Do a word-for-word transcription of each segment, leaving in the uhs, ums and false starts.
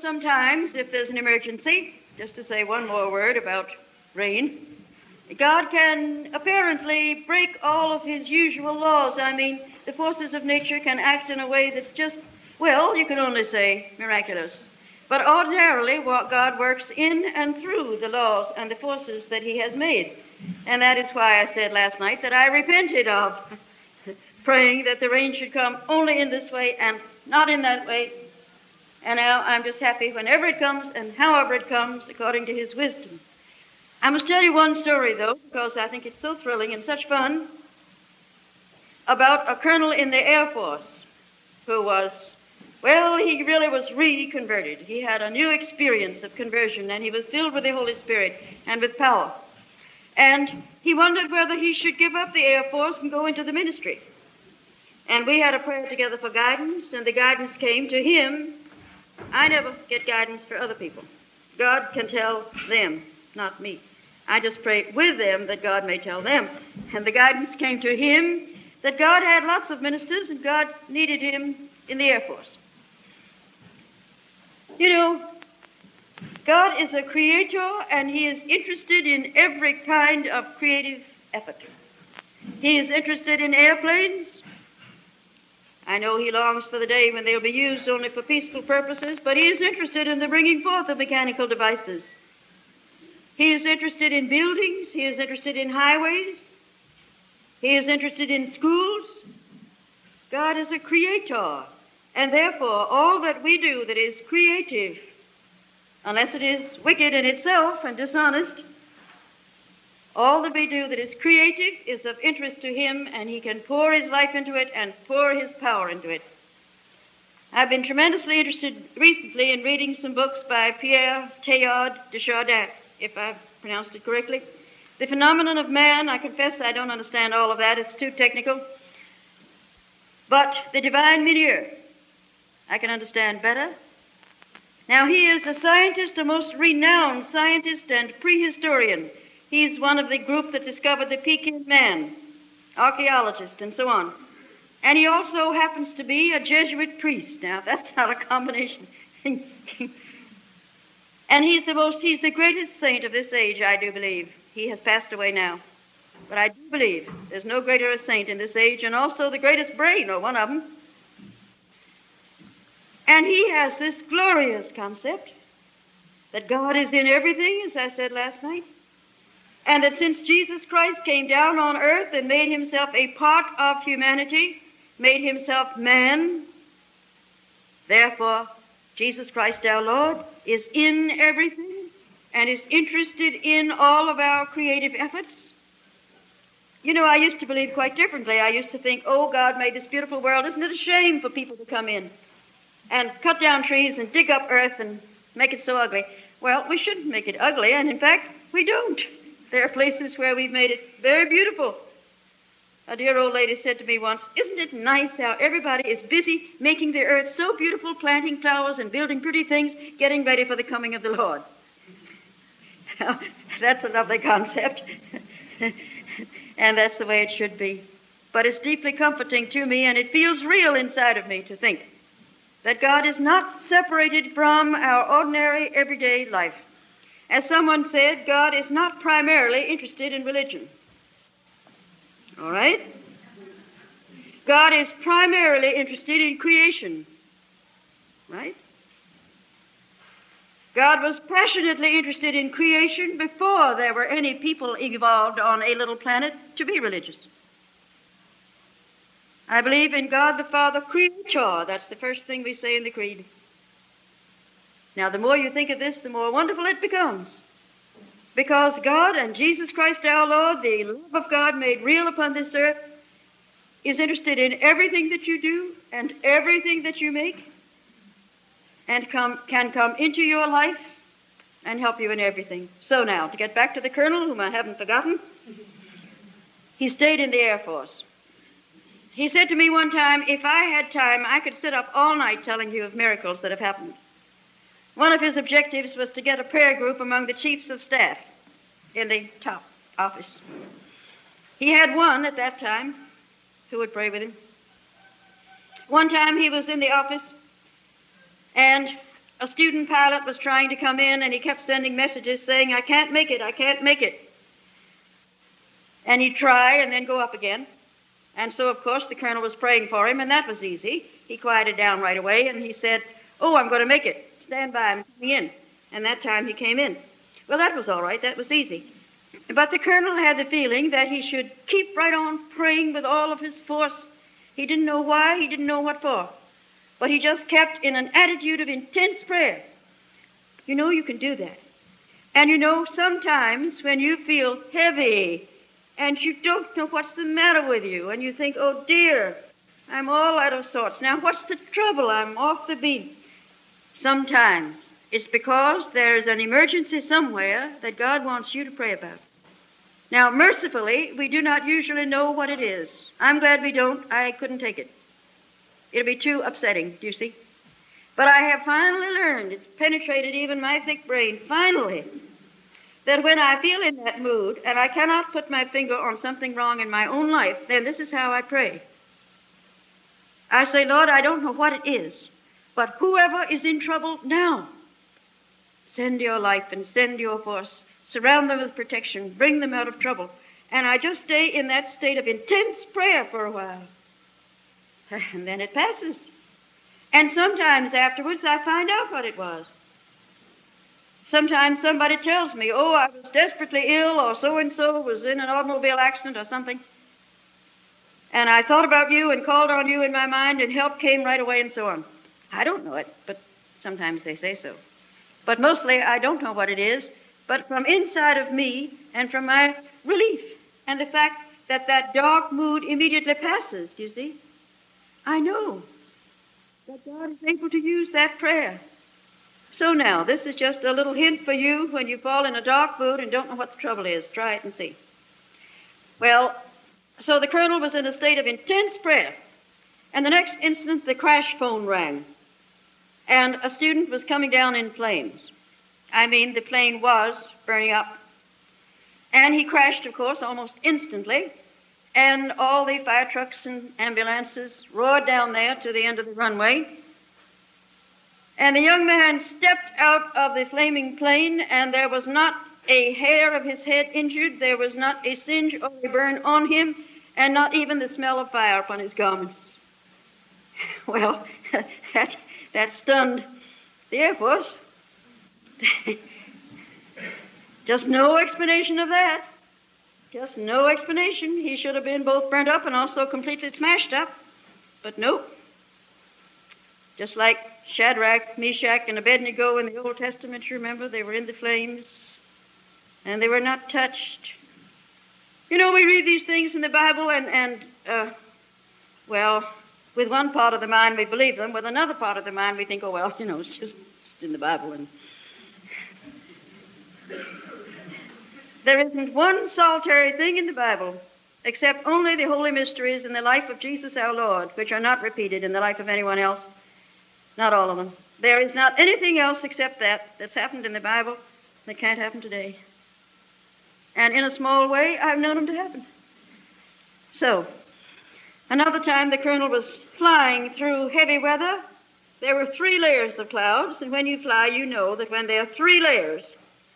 sometimes, if there's an emergency, just to say one more word about rain, God can apparently break all of his usual laws. I mean, the forces of nature can act in a way that's just, well, you can only say miraculous. But ordinarily, what God works in and through the laws and the forces that he has made. And that is why I said last night that I repented of praying that the rain should come only in this way and not in that way. And now I'm just happy whenever it comes and however it comes according to his wisdom. I must tell you one story, though, because I think it's so thrilling and such fun, about a colonel in the Air Force who was, well, he really was reconverted. He had a new experience of conversion, and he was filled with the Holy Spirit and with power. And he wondered whether he should give up the Air Force and go into the ministry. And we had a prayer together for guidance, and the guidance came to him. I never get guidance for other people. God can tell them, not me. I just pray with them that God may tell them. And the guidance came to him that God had lots of ministers and God needed him in the Air Force. You know, God is a creator and he is interested in every kind of creative effort. He is interested in airplanes. I know he longs for the day when they'll be used only for peaceful purposes, but he is interested in the bringing forth of mechanical devices. He is interested in buildings. He is interested in highways. He is interested in schools. God is a creator, and therefore all that we do that is creative, unless it is wicked in itself and dishonest, all that we do that is creative is of interest to him, and he can pour his life into it and pour his power into it. I've been tremendously interested recently in reading some books by Pierre Teilhard de Chardin, if I've pronounced it correctly. The Phenomenon of Man, I confess I don't understand all of that. It's too technical. But the Divine Milieu, I can understand better. Now, he is a scientist, a most renowned scientist and prehistorian. He's one of the group that discovered the Peking man, archaeologist, and so on. And he also happens to be a Jesuit priest. Now, that's not a combination. And he's the most, he's the greatest saint of this age, I do believe. He has passed away now. But I do believe there's no greater a saint in this age, and also the greatest brain, or one of them. And he has this glorious concept that God is in everything, as I said last night, and that since Jesus Christ came down on earth and made himself a part of humanity, made himself man, therefore Jesus Christ our Lord is in everything and is interested in all of our creative efforts. You know, I used to believe quite differently. I used to think, oh, God made this beautiful world. Isn't it a shame for people to come in and cut down trees and dig up earth and make it so ugly? Well, we shouldn't make it ugly, and in fact, we don't. There are places where we've made it very beautiful. A dear old lady said to me once, isn't it nice how everybody is busy making the earth so beautiful, planting flowers and building pretty things, getting ready for the coming of the Lord? Now, that's a lovely concept, and that's the way it should be. But it's deeply comforting to me, and it feels real inside of me to think that God is not separated from our ordinary, everyday life. As someone said, God is not primarily interested in religion. All right? God is primarily interested in creation. Right? God was passionately interested in creation before there were any people evolved on a little planet to be religious. I believe in God the Father, Creator. That's the first thing we say in the Creed. Now, the more you think of this, the more wonderful it becomes. Because God and Jesus Christ our Lord, the love of God made real upon this earth, is interested in everything that you do and everything that you make, and come, can come into your life and help you in everything. So now, to get back to the colonel, whom I haven't forgotten, he stayed in the Air Force. He said to me one time, if I had time, I could sit up all night telling you of miracles that have happened. One of his objectives was to get a prayer group among the chiefs of staff in the top office. He had one at that time who would pray with him. One time he was in the office, and a student pilot was trying to come in, and he kept sending messages saying, I can't make it, I can't make it. And he'd try and then go up again. And so, of course, the colonel was praying for him, and that was easy. He quieted down right away, and he said, oh, I'm going to make it. Stand by, I'm coming in. And that time he came in. Well, that was all right. That was easy. But the colonel had the feeling that he should keep right on praying with all of his force. He didn't know why, he didn't know what for. But he just kept in an attitude of intense prayer. You know you can do that. And you know, sometimes when you feel heavy and you don't know what's the matter with you, and you think, oh dear, I'm all out of sorts. Now what's the trouble? I'm off the beat. Sometimes it's because there's an emergency somewhere that God wants you to pray about. Now, mercifully, we do not usually know what it is. I'm glad we don't. I couldn't take it. It'll be too upsetting, do you see? But I have finally learned, it's penetrated even my thick brain, finally, that when I feel in that mood and I cannot put my finger on something wrong in my own life, then this is how I pray. I say, Lord, I don't know what it is, but whoever is in trouble now, send your life and send your force. Surround them with protection. Bring them out of trouble. And I just stay in that state of intense prayer for a while. And then it passes. And sometimes afterwards I find out what it was. Sometimes somebody tells me, oh, I was desperately ill, or so-and-so was in an automobile accident or something. And I thought about you and called on you in my mind, and help came right away and so on. I don't know it, but sometimes they say so. But mostly I don't know what it is, but from inside of me and from my relief and the fact that that dark mood immediately passes, do you see? I know that God is able to use that prayer. So now, this is just a little hint for you when you fall in a dark mood and don't know what the trouble is. Try it and see. Well, so the colonel was in a state of intense prayer, and the next instant the crash phone rang, and a student was coming down in flames. I mean, the plane was burning up. And he crashed, of course, almost instantly. And all the fire trucks and ambulances roared down there to the end of the runway. And the young man stepped out of the flaming plane, and there was not a hair of his head injured. There was not a singe or a burn on him, and not even the smell of fire upon his garments. Well, that, that stunned the Air Force. Just no explanation of that. Just no explanation. He should have been both burnt up and also completely smashed up. But nope. Just like Shadrach, Meshach, and Abednego in the Old Testament, you remember? They were in the flames, and they were not touched. You know, we read these things in the Bible, and, and uh, well, with one part of the mind we believe them. With another part of the mind we think, oh, well, you know, it's just it's in the Bible, and there isn't one solitary thing in the Bible except only the holy mysteries in the life of Jesus our Lord, which are not repeated in the life of anyone else. Not all of them. There is not anything else except that that's happened in the Bible that can't happen today. And in a small way, I've known them to happen. So, another time the colonel was flying through heavy weather. There were three layers of clouds, and when you fly, you know that when there are three layers,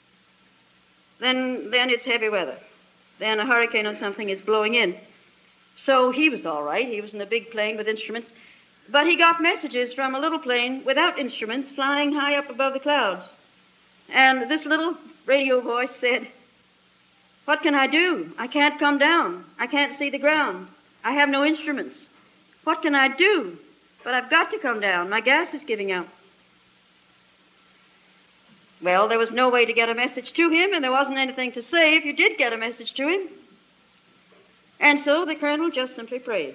then then it's heavy weather. Then a hurricane or something is blowing in. So he was all right. He was in a big plane with instruments. But he got messages from a little plane without instruments flying high up above the clouds. And this little radio voice said, what can I do? I can't come down. I can't see the ground. I have no instruments. What can I do? But I've got to come down. My gas is giving out. Well, there was no way to get a message to him, and there wasn't anything to say if you did get a message to him. And so the colonel just simply prayed.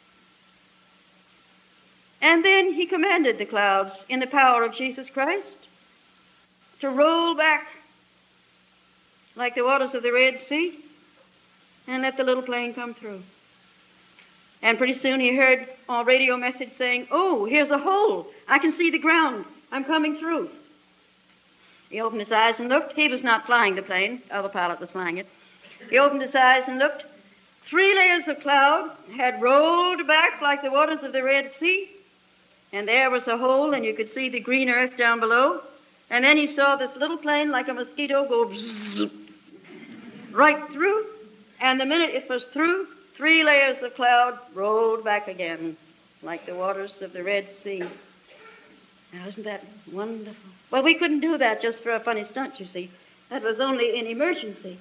And then he commanded the clouds in the power of Jesus Christ to roll back like the waters of the Red Sea and let the little plane come through. And pretty soon he heard a radio message saying, oh, here's a hole. I can see the ground. I'm coming through. He opened his eyes and looked. He was not flying the plane. The other pilot was flying it. He opened his eyes and looked. Three layers of cloud had rolled back like the waters of the Red Sea, and there was a hole, and you could see the green earth down below. And then he saw this little plane like a mosquito go bzzz, right through, and the minute it was through, three layers of cloud rolled back again, like the waters of the Red Sea. Now, isn't that wonderful? Well, we couldn't do that just for a funny stunt, you see. That was only in emergency.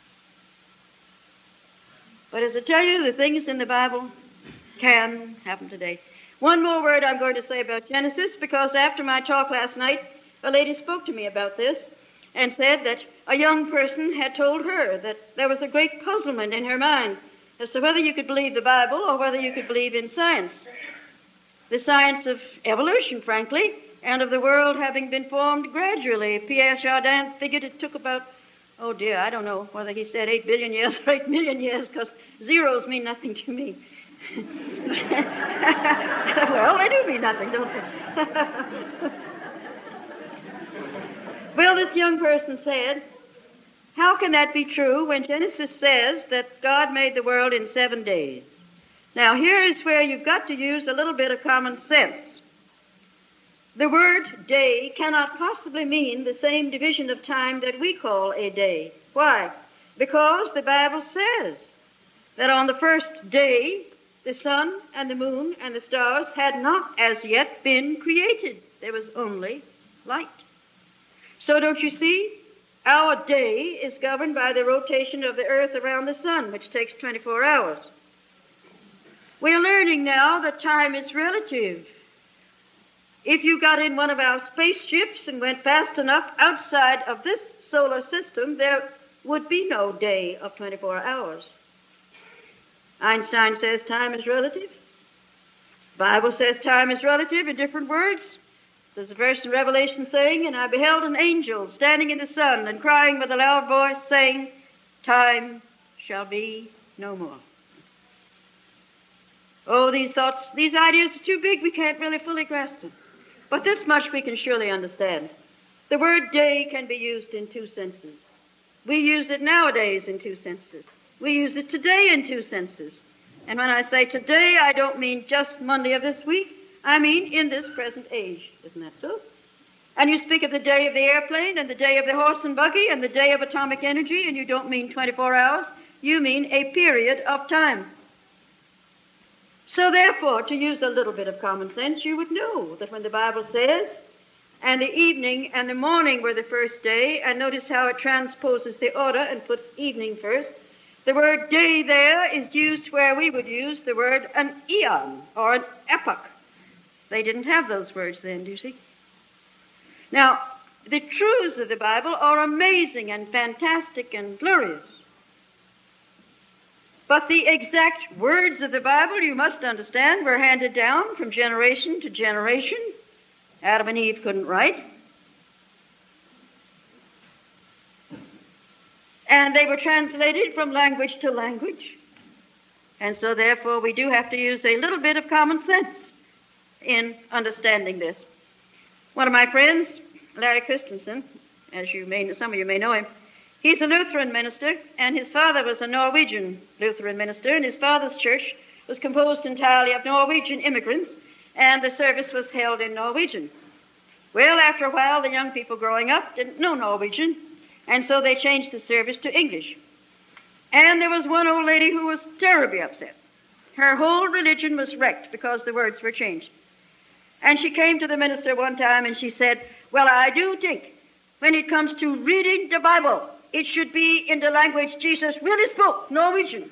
But as I tell you, the things in the Bible can happen today. One more word I'm going to say about Genesis, because after my talk last night, a lady spoke to me about this and said that a young person had told her that there was a great puzzlement in her mind as to whether you could believe the Bible or whether you could believe in science. The science of evolution, frankly, and of the world having been formed gradually. Pierre Chardin figured it took about, oh dear, I don't know whether he said eight billion years or eight million years, because zeros mean nothing to me. Well, they do mean nothing, don't they? Well, this young person said, how can that be true when Genesis says that God made the world in seven days? Now, here is where you've got to use a little bit of common sense. The word day cannot possibly mean the same division of time that we call a day. Why? Because the Bible says that on the first day, the sun and the moon and the stars had not as yet been created. There was only light. So don't you see? Our day is governed by the rotation of the earth around the sun, which takes twenty-four hours. We're learning now that time is relative. If you got in one of our spaceships and went fast enough outside of this solar system, there would be no day of twenty-four hours. Einstein says time is relative. The Bible says time is relative in different words. There's a verse in Revelation saying, and I beheld an angel standing in the sun and crying with a loud voice, saying, time shall be no more. Oh, these thoughts, these ideas are too big. We can't really fully grasp them. But this much we can surely understand. The word day can be used in two senses. We use it nowadays in two senses. We use it today in two senses. And when I say today, I don't mean just Monday of this week. I mean in this present age. Isn't that so? And you speak of the day of the airplane and the day of the horse and buggy and the day of atomic energy, and you don't mean twenty-four hours. You mean a period of time. So therefore, to use a little bit of common sense, you would know that when the Bible says, and the evening and the morning were the first day, and notice how it transposes the order and puts evening first, the word day there is used where we would use the word an eon or an epoch. They didn't have those words then, do you see? Now, the truths of the Bible are amazing and fantastic and glorious. But the exact words of the Bible, you must understand, were handed down from generation to generation. Adam and Eve couldn't write. And they were translated from language to language. And so therefore we do have to use a little bit of common sense in understanding this. One of my friends, Larry Christensen, as you may, some of you may know him, he's a Lutheran minister, and his father was a Norwegian Lutheran minister, and his father's church was composed entirely of Norwegian immigrants, and the service was held in Norwegian. Well, after a while, the young people growing up didn't know Norwegian, and so they changed the service to English. And there was one old lady who was terribly upset. Her whole religion was wrecked because the words were changed. And she came to the minister one time and she said, well, I do think when it comes to reading the Bible, it should be in the language Jesus really spoke, Norwegian.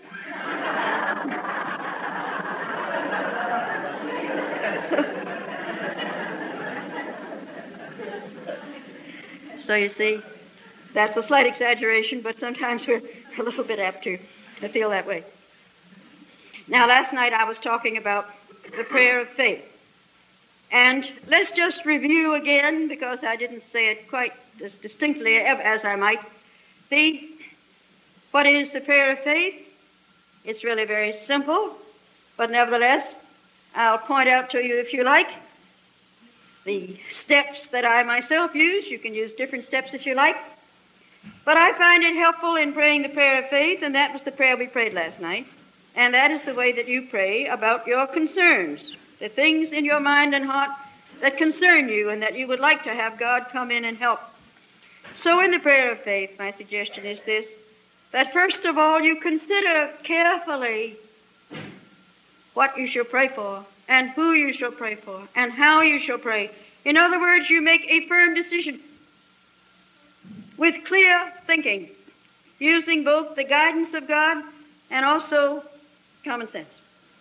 So you see, that's a slight exaggeration, but sometimes we're a little bit apt to feel that way. Now, last night I was talking about the prayer of faith. And let's just review again, because I didn't say it quite as distinctly as I might. See, what is the prayer of faith? It's really very simple, but nevertheless, I'll point out to you, if you like, the steps that I myself use. You can use different steps if you like. But I find it helpful in praying the prayer of faith, and that was the prayer we prayed last night. And that is the way that you pray about your concerns. the things in your mind and heart that concern you and that you would like to have God come in and help. So in the prayer of faith, my suggestion is this, that first of all you consider carefully what you shall pray for and who you shall pray for and how you shall pray. In other words, you make a firm decision with clear thinking, using both the guidance of God and also common sense.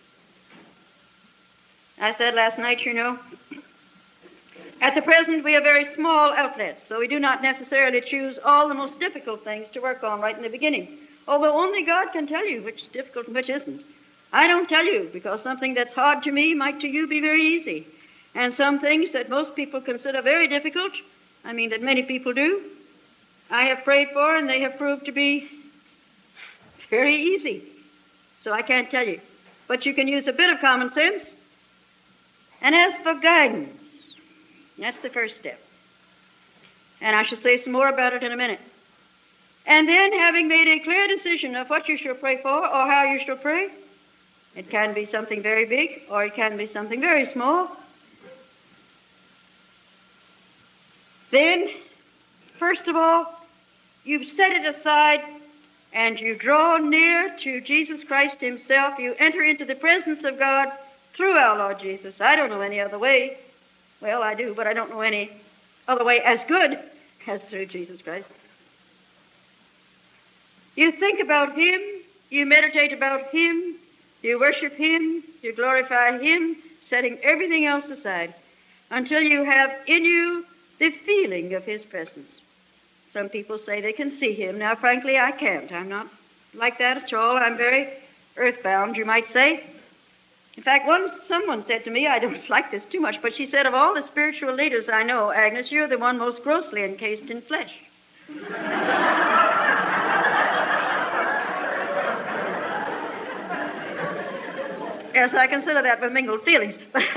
I said last night, you know, at the present we have very small outlets, so we do not necessarily choose all the most difficult things to work on right in the beginning, although only God can tell you which is difficult and which isn't. I don't tell you, because something that's hard to me might to you be very easy. And some things that most people consider very difficult, I mean that many people do, I have prayed for and they have proved to be very easy. So I can't tell you. But you can use a bit of common sense. And as for guidance, that's the first step. And I shall say some more about it in a minute. And then, having made a clear decision of what you shall pray for or how you shall pray, it can be something very big or it can be something very small. Then, first of all, you set it aside and you draw near to Jesus Christ himself. You enter into the presence of God through our Lord Jesus. I don't know any other way. Well, I do, but I don't know any other way as good as through Jesus Christ. You think about him, you meditate about him, you worship him, you glorify him, setting everything else aside until you have in you the feeling of his presence. Some people say they can see him. Now, frankly, I can't. I'm not like that at all. I'm very earthbound, you might say. In fact, once someone said to me, I don't like this too much, but she said, of all the spiritual leaders I know, Agnes, you're the one most grossly encased in flesh. Yes, I consider that with mingled feelings.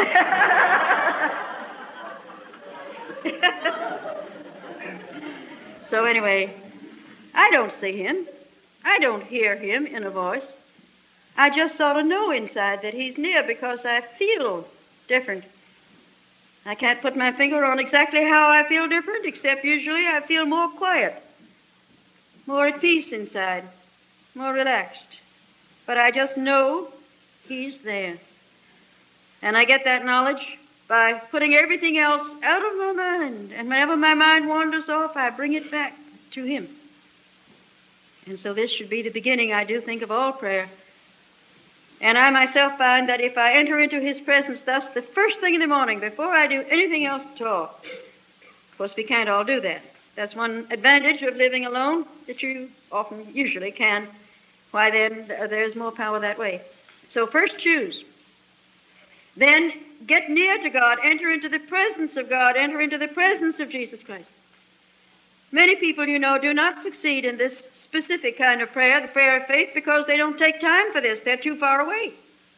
So anyway, I don't see him. I don't hear him in a voice. I just sort of know inside that he's near because I feel different. I can't put my finger on exactly how I feel different, except usually I feel more quiet, more at peace inside, more relaxed. But I just know he's there. And I get that knowledge by putting everything else out of my mind. And whenever my mind wanders off, I bring it back to him. And so this should be the beginning, I do think, of all prayer. And I myself find that if I enter into his presence thus the first thing in the morning, before I do anything else at all, of course we can't all do that. That's one advantage of living alone, that you often, usually can. Why then, there's more power that way. So first choose. Then get near to God, enter into the presence of God, enter into the presence of Jesus Christ. Many people, you know, do not succeed in this specific kind of prayer, the prayer of faith, because they don't take time for this. They're too far away.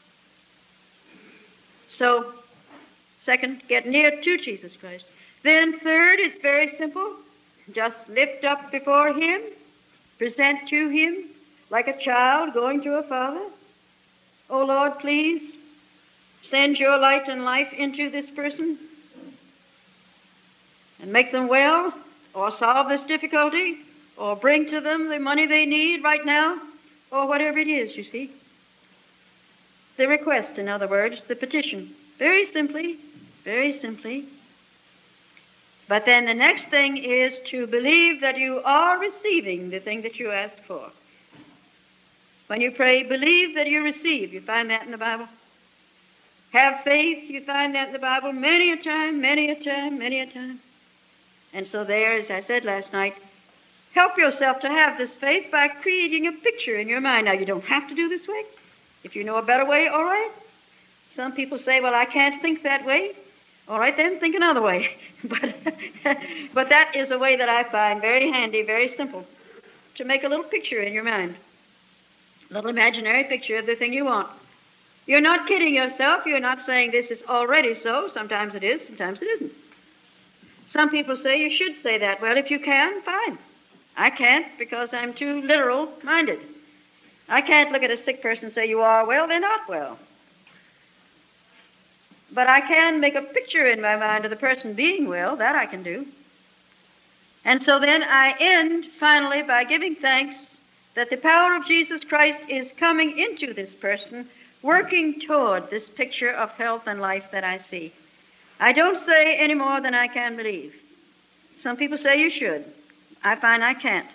So, second, get near to Jesus Christ. Then third, it's very simple. Just lift up before him, present to him, like a child going to a father. Oh Lord, please send your light and life into this person and make them well, or solve this difficulty, or bring to them the money they need right now, or whatever it is, you see. The request, in other words, the petition. Very simply, very simply. But then the next thing is to believe that you are receiving the thing that you ask for. When you pray, believe that you receive. You find that in the Bible. Have faith. You find that in the Bible many a time, many a time, many a time. And so there, as I said last night, help yourself to have this faith by creating a picture in your mind. Now, you don't have to do this way. If you know a better way, all right. Some people say, well, I can't think that way. All right, then, think another way. but, but that is a way that I find very handy, very simple, to make a little picture in your mind. A little imaginary picture of the thing you want. You're not kidding yourself. You're not saying this is already so. Sometimes it is, sometimes it isn't. Some people say you should say that. Well, if you can, fine. I can't because I'm too literal-minded. I can't look at a sick person and say, you are well, they're not well. But I can make a picture in my mind of the person being well. That I can do. And so then I end finally by giving thanks that the power of Jesus Christ is coming into this person, working toward this picture of health and life that I see. I don't say any more than I can believe. Some people say you should. I find I can't.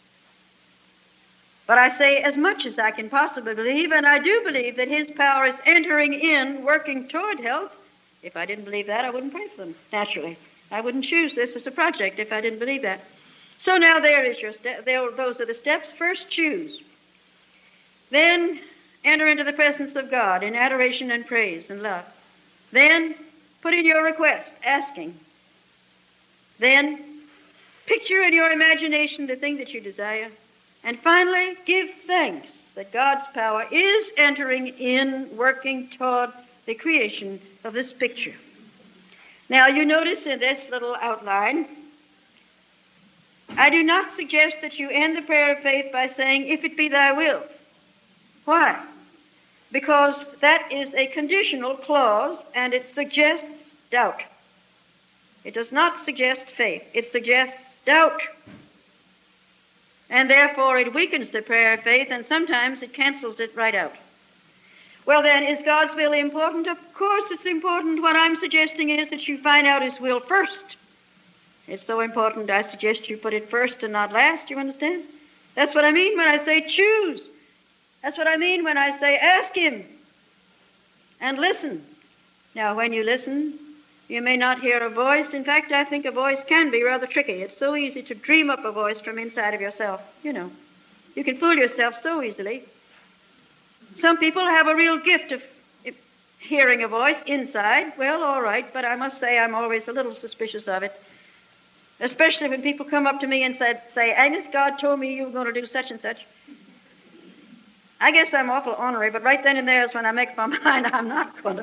But I say as much as I can possibly believe, and I do believe that His power is entering in, working toward health. If I didn't believe that, I wouldn't pray for them, naturally. I wouldn't choose this as a project if I didn't believe that. So now there is your step. There, those are the steps. First, choose. Then enter into the presence of God in adoration and praise and love. Then put in your request, asking. Then picture in your imagination the thing that you desire. And finally, give thanks that God's power is entering in, working toward the creation of this picture. Now, you notice in this little outline, I do not suggest that you end the prayer of faith by saying, if it be thy will. Why? Because that is a conditional clause, and it suggests doubt. It does not suggest faith. It suggests doubt. And therefore it weakens the prayer of faith, and sometimes it cancels it right out. Well then, is God's will important? Of course it's important. What I'm suggesting is that you find out His will first. It's so important, I suggest you put it first and not last, you understand? That's what I mean when I say choose. That's what I mean when I say ask Him and listen. Now, when you listen, you may not hear a voice. In fact, I think a voice can be rather tricky. It's so easy to dream up a voice from inside of yourself. You know, you can fool yourself so easily. Some people have a real gift of hearing a voice inside. Well, all right, but I must say I'm always a little suspicious of it. Especially when people come up to me and said, say, Agnes, God told me you were going to do such and such. I guess I'm awful ornery, but right then and there is when I make up my mind I'm not going to.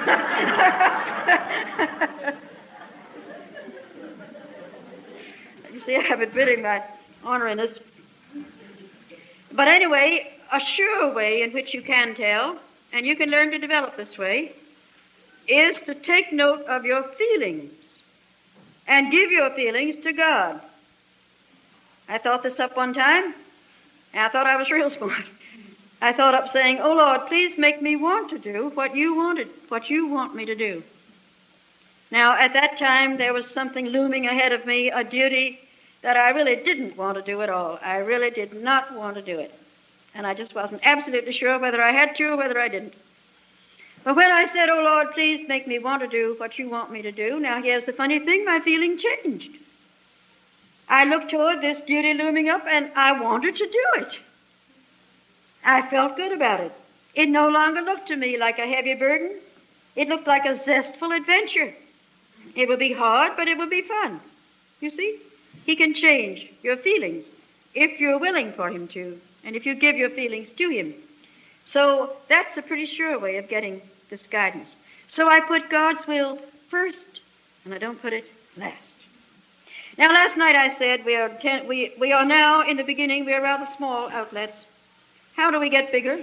You see, I have admitted my orneriness. But anyway, a sure way in which you can tell, and you can learn to develop this way, is to take note of your feelings and give your feelings to God. I thought this up one time, and I thought I was real smart. I thought up saying, oh Lord, please make me want to do what you wanted, what you want me to do. Now, at that time, there was something looming ahead of me, a duty that I really didn't want to do at all. I really did not want to do it. And I just wasn't absolutely sure whether I had to or whether I didn't. But when I said, oh Lord, please make me want to do what you want me to do, now here's the funny thing, my feeling changed. I looked toward this duty looming up and I wanted to do it. I felt good about it. It no longer looked to me like a heavy burden. It looked like a zestful adventure. It would be hard, but it would be fun. You see? He can change your feelings if you're willing for Him to, and if you give your feelings to Him. So that's a pretty sure way of getting this guidance. So I put God's will first, and I don't put it last. Now, last night I said we are ten, we we are now in the beginning. We are rather small outlets. How do we get bigger?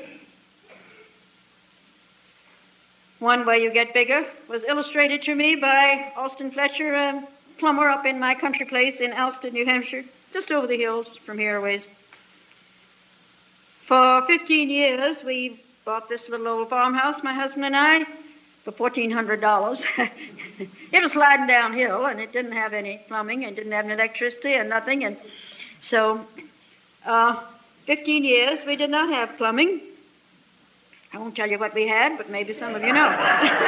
One way you get bigger was illustrated to me by Austin Fletcher, a plumber up in my country place in Alston, New Hampshire, just over the hills from here a ways. For fifteen years, we bought this little old farmhouse, my husband and I, for fourteen hundred dollars. It was sliding downhill, and it didn't have any plumbing, and didn't have any electricity, and nothing. And so, uh, fifteen years, we did not have plumbing. I won't tell you what we had, but maybe some of you know.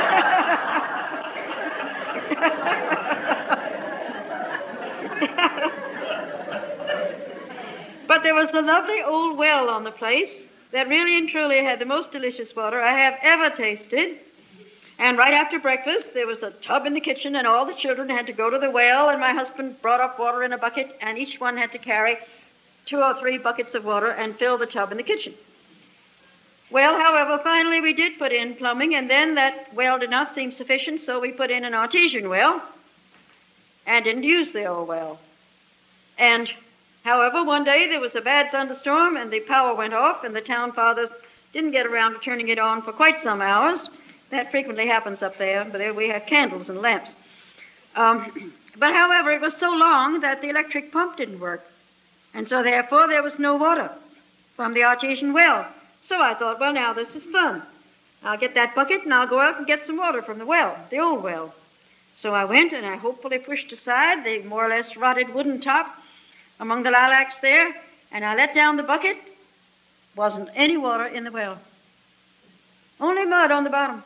But there was a lovely old well on the place that really and truly had the most delicious water I have ever tasted. And right after breakfast, there was a tub in the kitchen, and all the children had to go to the well, and my husband brought up water in a bucket, and each one had to carry two or three buckets of water and fill the tub in the kitchen. Well, however, finally we did put in plumbing, and then that well did not seem sufficient, so we put in an artesian well and didn't use the old well. And, however, one day there was a bad thunderstorm, and the power went off, and the town fathers didn't get around to turning it on for quite some hours, That frequently happens up there, but there we have candles and lamps. Um, but however, it was so long that the electric pump didn't work. And so therefore there was no water from the artesian well. So I thought, well, now this is fun. I'll get that bucket and I'll go out and get some water from the well, the old well. So I went and I hopefully pushed aside the more or less rotted wooden top among the lilacs there, and I let down the bucket. Wasn't any water in the well. Only mud on the bottom.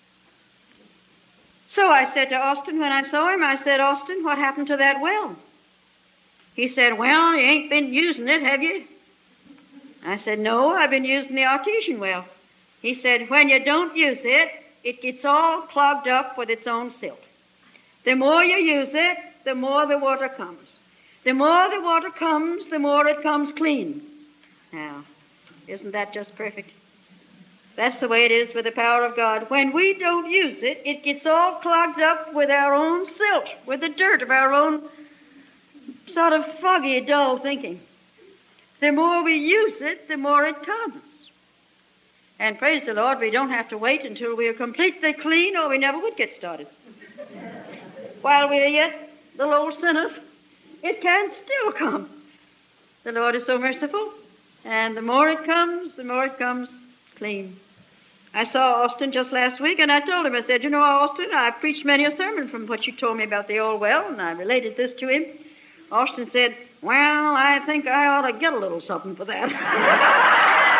So I said to Austin when I saw him, I said, Austin, what happened to that well? He said, well, you ain't been using it, have you? I said, no, I've been using the artesian well. He said, when you don't use it, it gets all clogged up with its own silt. The more you use it, the more the water comes. The more the water comes, the more it comes clean. Now, isn't that just perfect? That's the way it is with the power of God. When we don't use it, it gets all clogged up with our own silt, with the dirt of our own sort of foggy, dull thinking. The more we use it, the more it comes. And praise the Lord, we don't have to wait until we are completely clean, or we never would get started. While we are yet little old sinners, it can still come. The Lord is so merciful, and the more it comes, the more it comes clean. I saw Austin just last week, and I told him, I said, you know, Austin, I've preached many a sermon from what you told me about the old well, and I related this to him. Austin said, well, I think I ought to get a little something for that.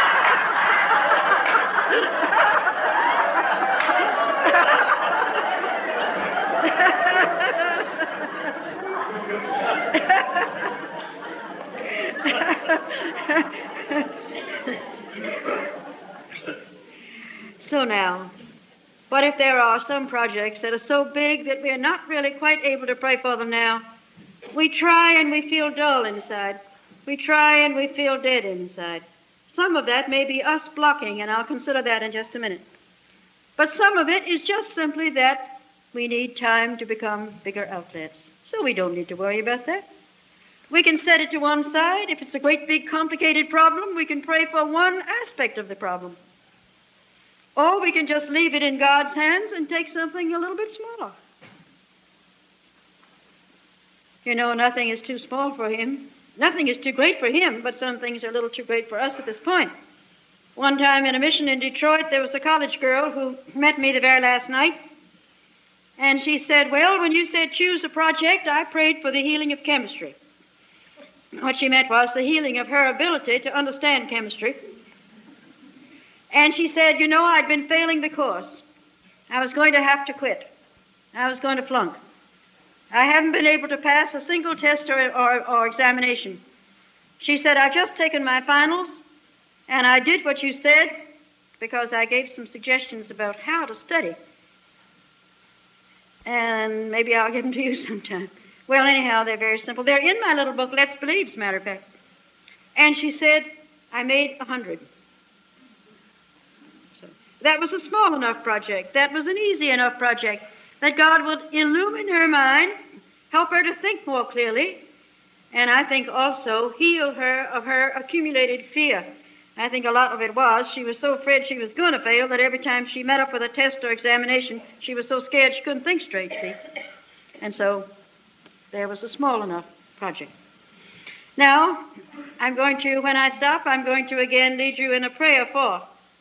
So now, what if there are some projects that are so big that we are not really quite able to pray for them now? We try and we feel dull inside. We try and we feel dead inside. Some of that may be us blocking, and I'll consider that in just a minute. But some of it is just simply that we need time to become bigger outlets. So we don't need to worry about that. We can set it to one side. If it's a great big complicated problem, we can pray for one aspect of the problem. Or we can just leave it in God's hands and take something a little bit smaller. You know, nothing is too small for Him. Nothing is too great for Him, but some things are a little too great for us at this point. One time in a mission in Detroit, there was a college girl who met me the very last night. And she said, well, when you said choose a project, I prayed for the healing of chemistry. What she meant was the healing of her ability to understand chemistry. And she said, you know, I'd been failing the course. I was going to have to quit. I was going to flunk. I haven't been able to pass a single test or, or, or examination. She said, I've just taken my finals, and I did what you said because I gave some suggestions about how to study. And maybe I'll give them to you sometime. Well, anyhow, they're very simple. They're in my little book, Let's Believe, as a matter of fact. And she said, I made a hundred. So that was a small enough project. That was an easy enough project. That God would illumine her mind, help her to think more clearly, and I think also heal her of her accumulated fear. I think a lot of it was she was so afraid she was going to fail that every time she met up with a test or examination, she was so scared she couldn't think straight, see? And so there was a small enough project. Now, I'm going to, when I stop, I'm going to again lead you in a prayer for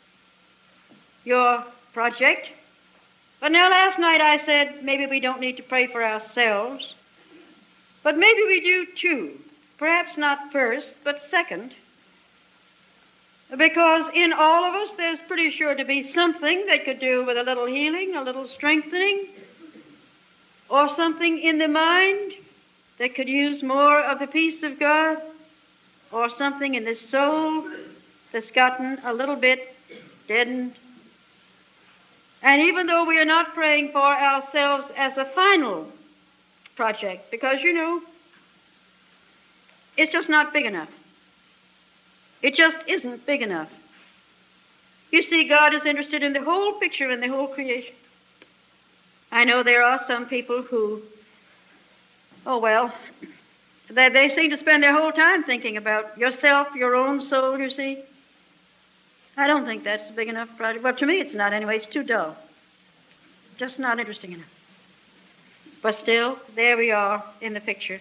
your project. But now last night I said maybe we don't need to pray for ourselves, but maybe we do too. Perhaps not first, but second. Because in all of us there's pretty sure to be something that could do with a little healing, a little strengthening, or something in the mind that could use more of the peace of God, or something in the soul that's gotten a little bit deadened. And even though we are not praying for ourselves as a final project, because, you know, it's just not big enough. It just isn't big enough. You see, God is interested in the whole picture and the whole creation. I know there are some people who, oh well, they, they seem to spend their whole time thinking about yourself, your own soul, you see. I don't think that's a big enough project. Well, to me it's not anyway. It's too dull. Just not interesting enough. But still, there we are in the picture.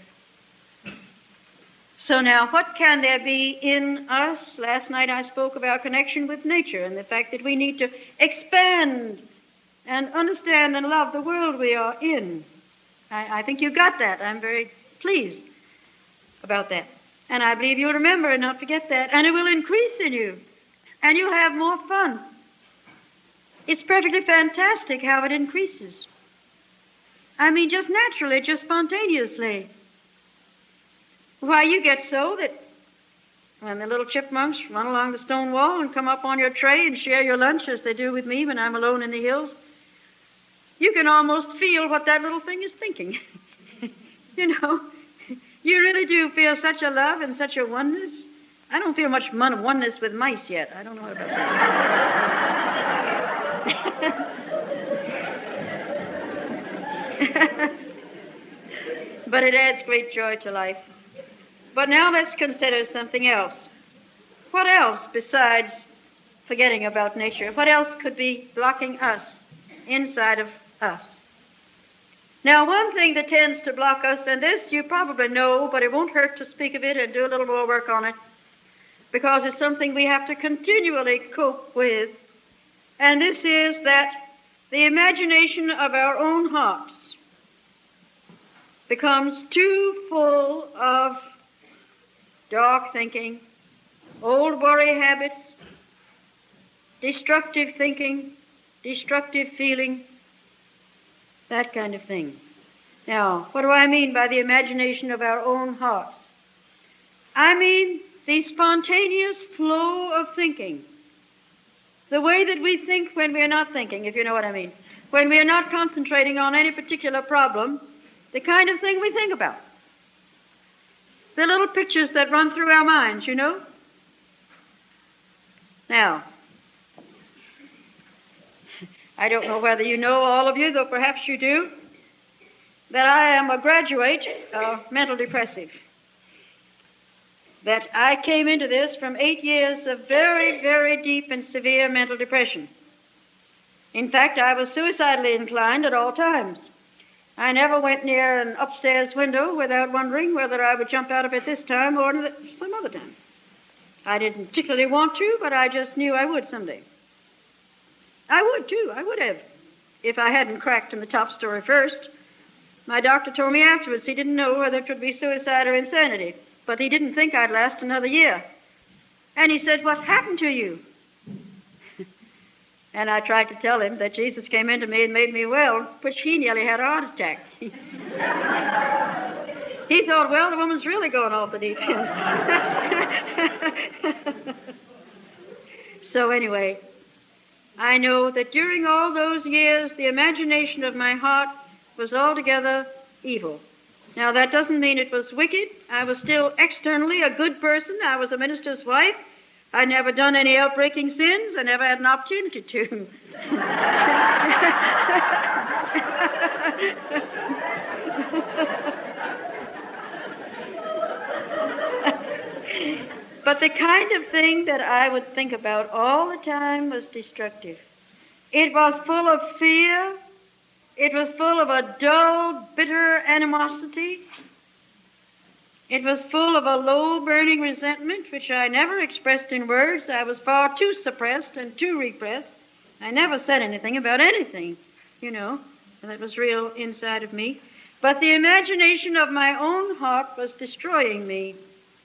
So now, what can there be in us? Last night I spoke of our connection with nature and the fact that we need to expand and understand and love the world we are in. I, I think you got that. I'm very pleased about that. And I believe you'll remember and not forget that. And it will increase in you. And you'll have more fun. It's perfectly fantastic how it increases. I mean, just naturally, just spontaneously. Why, you get so that when the little chipmunks run along the stone wall and come up on your tray and share your lunch, as they do with me when I'm alone in the hills, you can almost feel what that little thing is thinking. You know, you really do feel such a love and such a oneness. I don't feel much oneness with mice yet. I don't know about that. But it adds great joy to life. But now let's consider something else. What else besides forgetting about nature? What else could be blocking us, inside of us? Now, one thing that tends to block us, and this you probably know, but it won't hurt to speak of it and do a little more work on it, because it's something we have to continually cope with, and this is that the imagination of our own hearts becomes too full of dark thinking, old worry habits, destructive thinking, destructive feeling, that kind of thing. Now, what do I mean by the imagination of our own hearts? I mean the spontaneous flow of thinking. The way that we think when we are not thinking, if you know what I mean. When we are not concentrating on any particular problem, the kind of thing we think about. The little pictures that run through our minds, you know. Now, I don't know whether you know, all of you, though perhaps you do, that I am a graduate of mental depressive. That I came into this from eight years of very, very deep and severe mental depression. In fact, I was suicidally inclined at all times. I never went near an upstairs window without wondering whether I would jump out of it this time or some other time. I didn't particularly want to, but I just knew I would someday. I would, too. I would have, if I hadn't cracked in the top story first. My doctor told me afterwards he didn't know whether it would be suicide or insanity, but he didn't think I'd last another year. And he said, "What happened to you?" And I tried to tell him that Jesus came into me and made me well, which he nearly had a heart attack. He thought, well, the woman's really going off the deep end. So anyway, I know that during all those years, the imagination of my heart was altogether evil. Now, that doesn't mean it was wicked. I was still externally a good person. I was a minister's wife. I'd never done any outbreaking sins. I never had an opportunity to. But the kind of thing that I would think about all the time was destructive. It was full of fear. It was full of a dull, bitter animosity. It was full of a low, burning resentment, which I never expressed in words. I was far too suppressed and too repressed. I never said anything about anything, you know, that was real inside of me. But the imagination of my own heart was destroying me.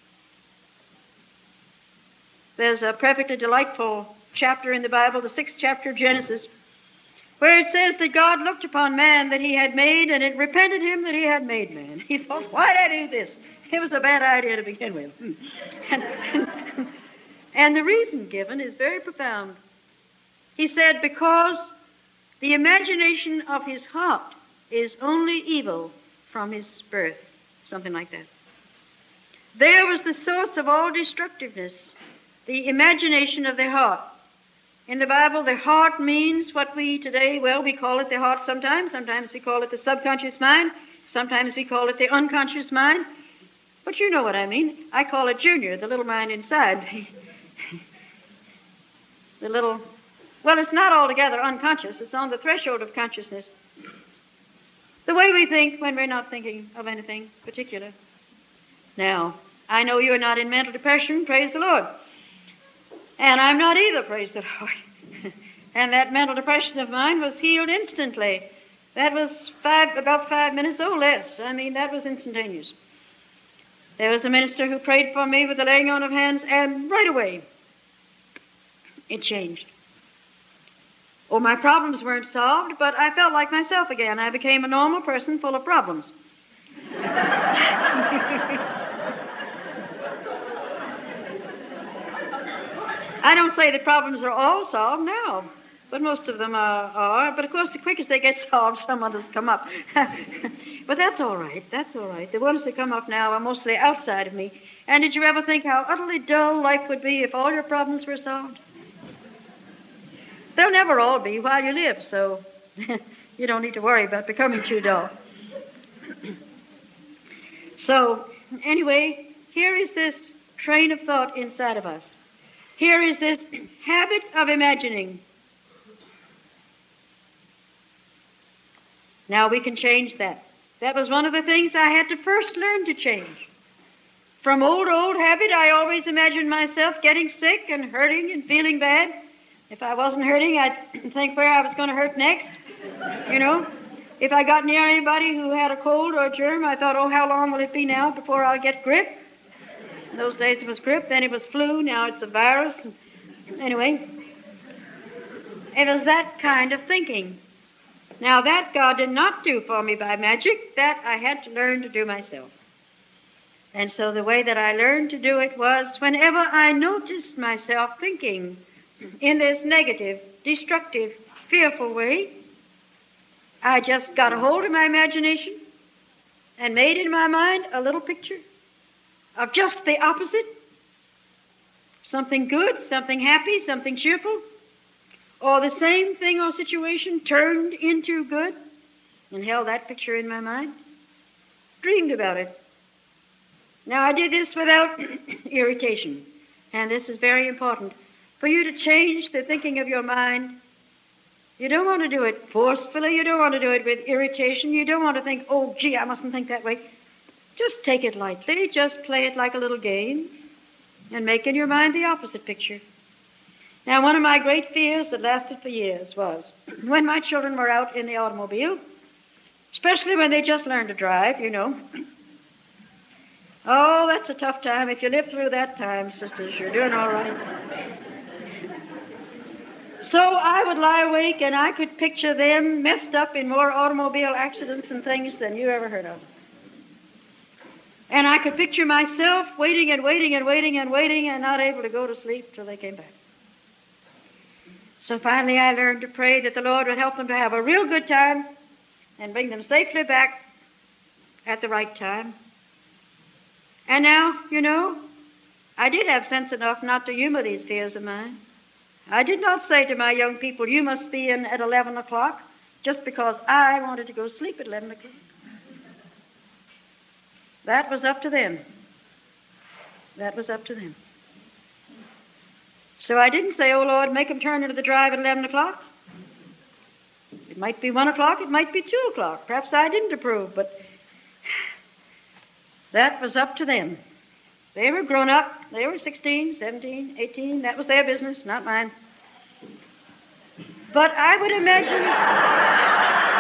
There's a perfectly delightful chapter in the Bible, the sixth chapter of Genesis, where it says that God looked upon man that he had made, and it repented him that he had made man. He thought, why did I do this? It was a bad idea to begin with. And, and the reason given is very profound. He said, because the imagination of his heart is only evil from his birth. Something like that. There was the source of all destructiveness, the imagination of the heart. In the Bible, the heart means what we today, well, we call it the heart sometimes. Sometimes we call it the subconscious mind. Sometimes we call it the unconscious mind. But you know what I mean. I call it Junior, the little mind inside. The little, Well, it's not altogether unconscious. It's on the threshold of consciousness. The way we think when we're not thinking of anything particular. Now, I know you're not in mental depression, praise the Lord. And I'm not either, praise the Lord. And that mental depression of mine was healed instantly. That was five, about five minutes, oh less. I mean, that was instantaneous. There was a minister who prayed for me with the laying on of hands, and right away, it changed. Oh, my problems weren't solved, but I felt like myself again. I became a normal person full of problems. I don't say the problems are all solved now, but most of them are, are. But of course, the quickest they get solved, some others come up. But that's all right. That's all right. The ones that come up now are mostly outside of me. And did you ever think how utterly dull life would be if all your problems were solved? They'll never all be while you live, so you don't need to worry about becoming too dull. So, anyway, here is this train of thought inside of us. Here is this habit of imagining. Now we can change that. That was one of the things I had to first learn to change. From old, old habit, I always imagined myself getting sick and hurting and feeling bad. If I wasn't hurting, I'd think where I was going to hurt next. You know, if I got near anybody who had a cold or a germ, I thought, oh, how long will it be now before I'll get grip? In those days it was grip, then it was flu, now it's a virus. Anyway, it was that kind of thinking. Now that God did not do for me by magic, that I had to learn to do myself. And so the way that I learned to do it was whenever I noticed myself thinking in this negative, destructive, fearful way, I just got a hold of my imagination and made in my mind a little picture of just the opposite. Something good, something happy, something cheerful, or the same thing or situation turned into good, and held that picture in my mind, dreamed about it. Now I did this without irritation, and this is very important. For you to change the thinking of your mind, you don't want to do it forcefully, you don't want to do it with irritation, you don't want to think, oh gee, I mustn't think that way. Just take it lightly, just play it like a little game, and make in your mind the opposite picture. Now, one of my great fears that lasted for years was when my children were out in the automobile, especially when they just learned to drive, you know. Oh, that's a tough time. If you live through that time, sisters, you're doing all right. So I would lie awake and I could picture them messed up in more automobile accidents and things than you ever heard of. And I could picture myself waiting and waiting and waiting and waiting and not able to go to sleep till they came back. So finally I learned to pray that the Lord would help them to have a real good time and bring them safely back at the right time. And now, you know, I did have sense enough not to humor these fears of mine. I did not say to my young people, you must be in at eleven o'clock, just because I wanted to go to sleep at eleven o'clock. That was up to them. That was up to them. So I didn't say, oh, Lord, make them turn into the drive at eleven o'clock. It might be one o'clock, it might be two o'clock. Perhaps I didn't approve, but that was up to them. They were grown up. They were sixteen, seventeen, eighteen. That was their business, not mine. But I would imagine...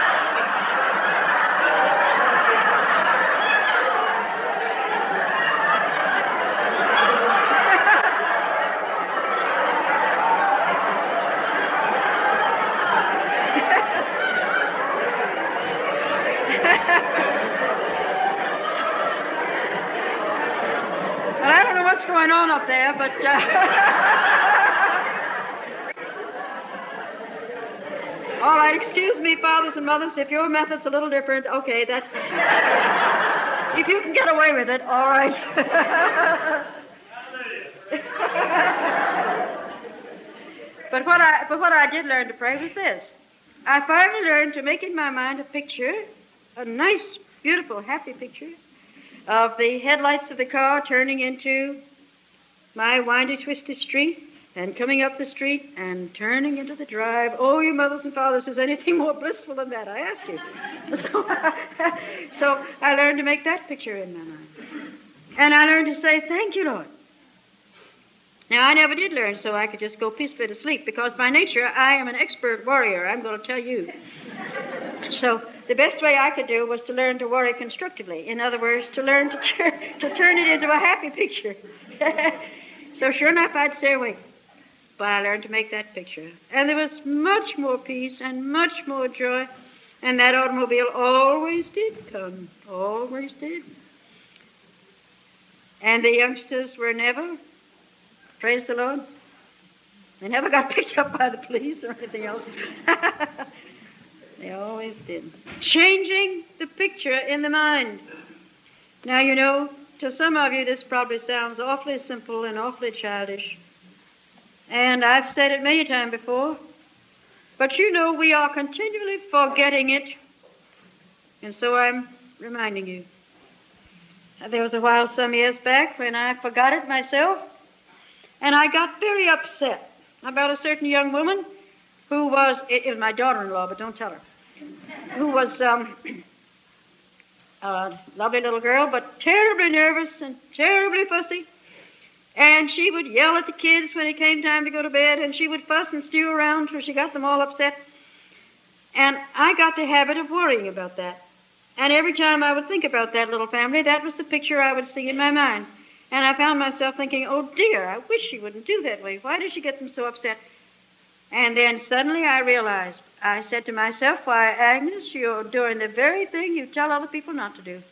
going on up there, but uh, all right, excuse me, fathers and mothers, if your method's a little different, okay, that's if you can get away with it, all right. but what I but what I did learn to pray was this. I finally learned to make in my mind a picture, a nice, beautiful, happy picture of the headlights of the car turning into my windy, twisty street, and coming up the street and turning into the drive. Oh, you mothers and fathers, is anything more blissful than that, I ask you. So, so I learned to make that picture in my mind. And I learned to say, thank you, Lord. Now, I never did learn so I could just go peacefully to sleep, because by nature I am an expert warrior, I'm going to tell you. So the best way I could do was to learn to worry constructively. In other words, to learn to, tur- to turn it into a happy picture. So sure enough, I'd stay awake. But I learned to make that picture. And there was much more peace and much more joy. And that automobile always did come. Always did. And the youngsters were never, praise the Lord, they never got picked up by the police or anything else. They always did. Changing the picture in the mind. Now, you know, to some of you this probably sounds awfully simple and awfully childish. And I've said it many times before. But you know, we are continually forgetting it. And so I'm reminding you. There was a while some years back when I forgot it myself. And I got very upset about a certain young woman who was, it was my daughter-in-law, but don't tell her, who was um, a lovely little girl, but terribly nervous and terribly fussy. And she would yell at the kids when it came time to go to bed, and she would fuss and stew around till she got them all upset. And I got the habit of worrying about that. And every time I would think about that little family, that was the picture I would see in my mind. And I found myself thinking, oh dear, I wish she wouldn't do that way. Why does she get them so upset? And then suddenly I realized, I said to myself, why, Agnes, you're doing the very thing you tell other people not to do.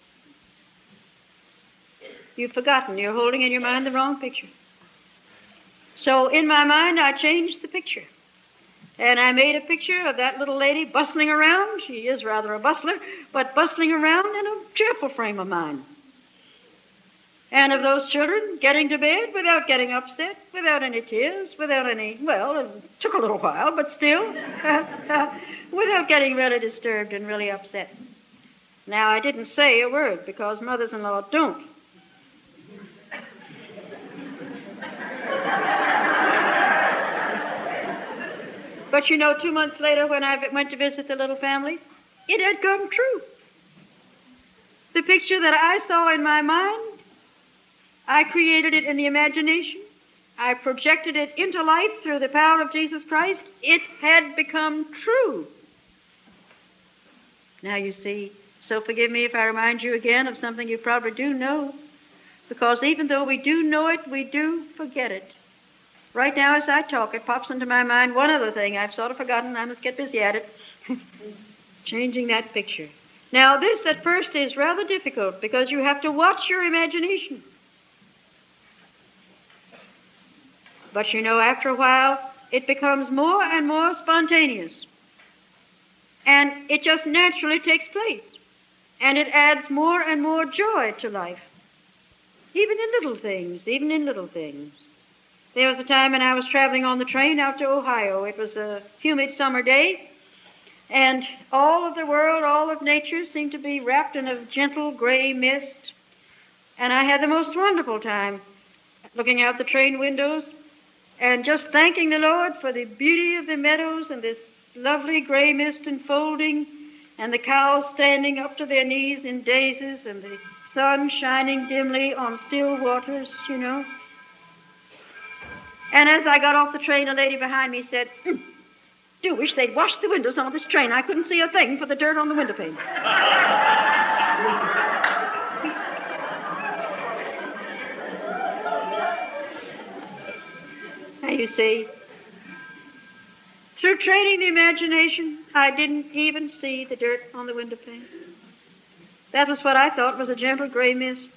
You've forgotten. You're holding in your mind the wrong picture. So in my mind, I changed the picture. And I made a picture of that little lady bustling around. She is rather a bustler, but bustling around in a cheerful frame of mind. And of those children getting to bed without getting upset, without any tears, without any, well, it took a little while, but still, without getting really disturbed and really upset. Now, I didn't say a word because mothers-in-law don't. But you know, two months later when I went to visit the little family, it had come true. The picture that I saw in my mind, I created it in the imagination. I projected it into life through the power of Jesus Christ. It had become true. Now you see, so forgive me if I remind you again of something you probably do know, because even though we do know it, we do forget it. Right now as I talk, it pops into my mind one other thing I've sort of forgotten. I must get busy at it. Changing that picture. Now this at first is rather difficult because you have to watch your imagination. But you know, after a while, it becomes more and more spontaneous. And it just naturally takes place. And it adds more and more joy to life. Even in little things, even in little things. There was a time when I was traveling on the train out to Ohio. It was a humid summer day. And all of the world, all of nature seemed to be wrapped in a gentle gray mist. And I had the most wonderful time looking out the train windows and just thanking the Lord for the beauty of the meadows and this lovely gray mist enfolding and the cows standing up to their knees in daisies and the sun shining dimly on still waters, you know. And as I got off the train, a lady behind me said, mm, do wish they'd wash the windows on this train. I couldn't see a thing for the dirt on the window pane. Now you see, through training the imagination, I didn't even see the dirt on the window pane. That was what I thought was a gentle gray mist.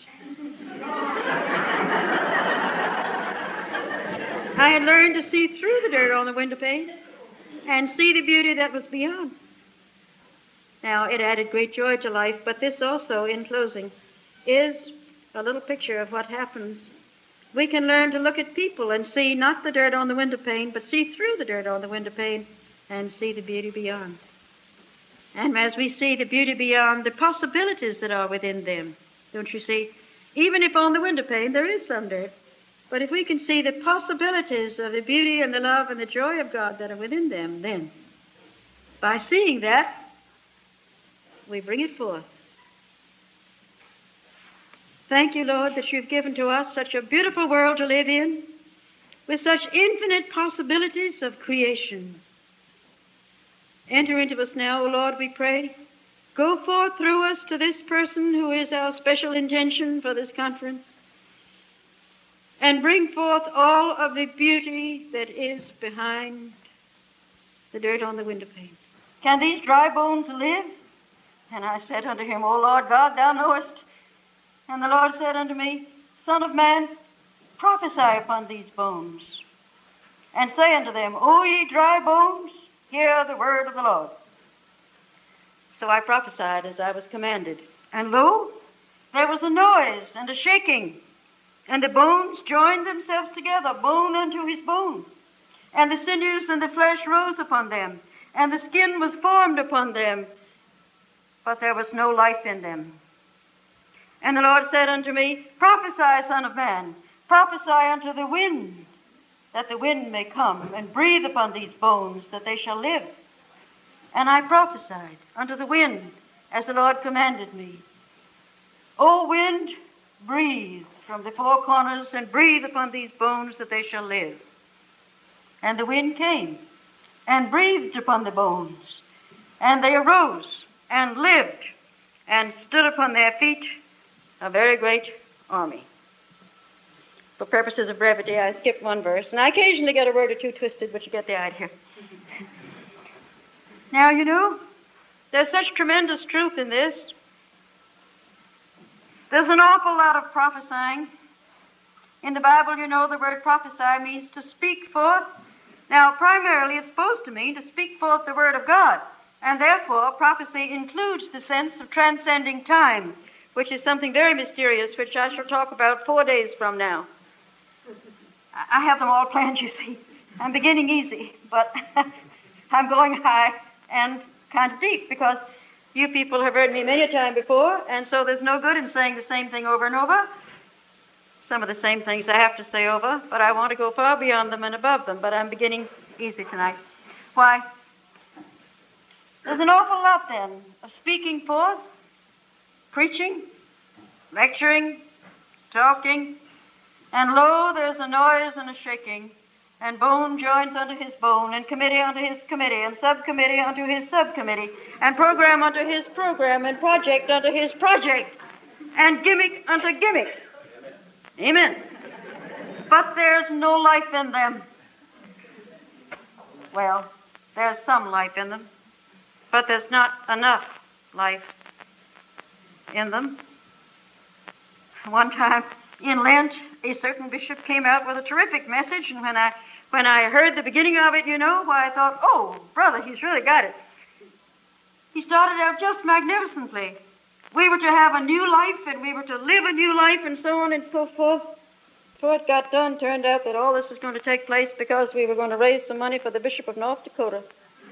I had learned to see through the dirt on the window pane and see the beauty that was beyond. Now, it added great joy to life, but this also, in closing, is a little picture of what happens. We can learn to look at people and see not the dirt on the window pane, but see through the dirt on the window pane and see the beauty beyond. And as we see the beauty beyond, the possibilities that are within them, don't you see? Even if on the window pane there is some dirt, But if we can see the possibilities of the beauty and the love and the joy of God that are within them, then by seeing that, we bring it forth. Thank you, Lord, that you've given to us such a beautiful world to live in, with such infinite possibilities of creation. Enter into us now, O Lord, we pray. Go forth through us to this person who is our special intention for this conference, and bring forth all of the beauty that is behind the dirt on the window pane. Can these dry bones live? And I said unto him, O Lord God, thou knowest. And the Lord said unto me, Son of man, prophesy upon these bones, and say unto them, O ye dry bones, hear the word of the Lord. So I prophesied as I was commanded. And lo, there was a noise and a shaking, and the bones joined themselves together, bone unto his bone. And the sinews and the flesh rose upon them, and the skin was formed upon them, but there was no life in them. And the Lord said unto me, Prophesy, Son of man, prophesy unto the wind, that the wind may come and breathe upon these bones, that they shall live. And I prophesied unto the wind, as the Lord commanded me. O wind, breathe from the four corners, and breathe upon these bones, that they shall live. And the wind came, and breathed upon the bones, and they arose, and lived, and stood upon their feet, a very great army. For purposes of brevity, I skipped one verse, and I occasionally get a word or two twisted, but you get the idea. Now, you know, there's such tremendous truth in this. There's an awful lot of prophesying. In the Bible, you know, the word prophesy means to speak forth. Now, primarily, it's supposed to mean to speak forth the word of God, and therefore, prophecy includes the sense of transcending time, which is something very mysterious, which I shall talk about four days from now. I have them all planned, you see. I'm beginning easy, but I'm going high and kind of deep, because you people have heard me many a time before, and so there's no good in saying the same thing over and over. Some of the same things I have to say over, but I want to go far beyond them and above them, but I'm beginning easy tonight. Why? There's an awful lot, then, of speaking forth, preaching, lecturing, talking, and lo, there's a noise and a shaking, and bone joins unto his bone, and committee unto his committee, and subcommittee unto his subcommittee, and program unto his program, and project unto his project, and gimmick unto gimmick. Amen. But there's no life in them. Well, there's some life in them, but there's not enough life in them. One time in Lent, a certain bishop came out with a terrific message, and when I when I heard the beginning of it, you know, why I thought, oh, brother, he's really got it. He started out just magnificently. We were to have a new life, and we were to live a new life, and so on and so forth. Before it got done, turned out that all this was going to take place because we were going to raise some money for the Bishop of North Dakota.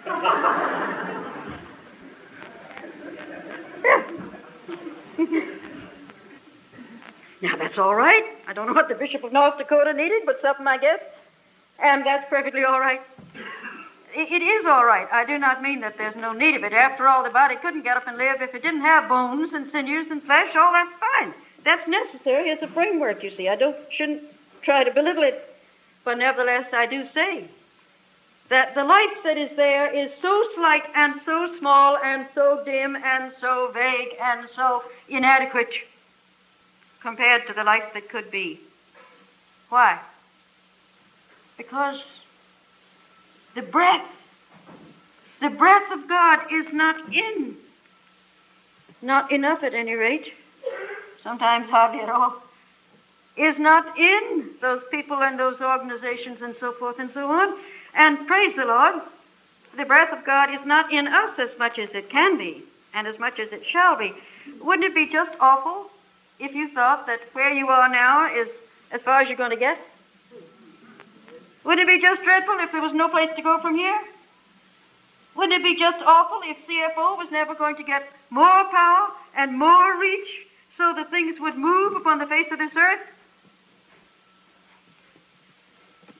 Now, that's all right. I don't know what the Bishop of North Dakota needed, but something, I guess. And that's perfectly all right. It, it is all right. I do not mean that there's no need of it. After all, the body couldn't get up and live if it didn't have bones and sinews and flesh. All that's fine. That's necessary. It's a framework, you see. I don't shouldn't try to belittle it. But nevertheless, I do say that the life that is there is so slight and so small and so dim and so vague and so inadequate compared to the life that could be. Why? Because the breath, the breath of God is not in, not enough at any rate, sometimes hardly at all, is not in those people and those organizations and so forth and so on. And praise the Lord, the breath of God is not in us as much as it can be and as much as it shall be. Wouldn't it be just awful if you thought that where you are now is as far as you're going to get? Wouldn't it be just dreadful if there was no place to go from here? Wouldn't it be just awful if C F O was never going to get more power and more reach so that things would move upon the face of this earth?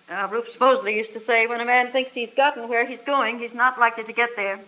Uh, Ruth supposedly used to say, when a man thinks he's gotten where he's going, he's not likely to get there.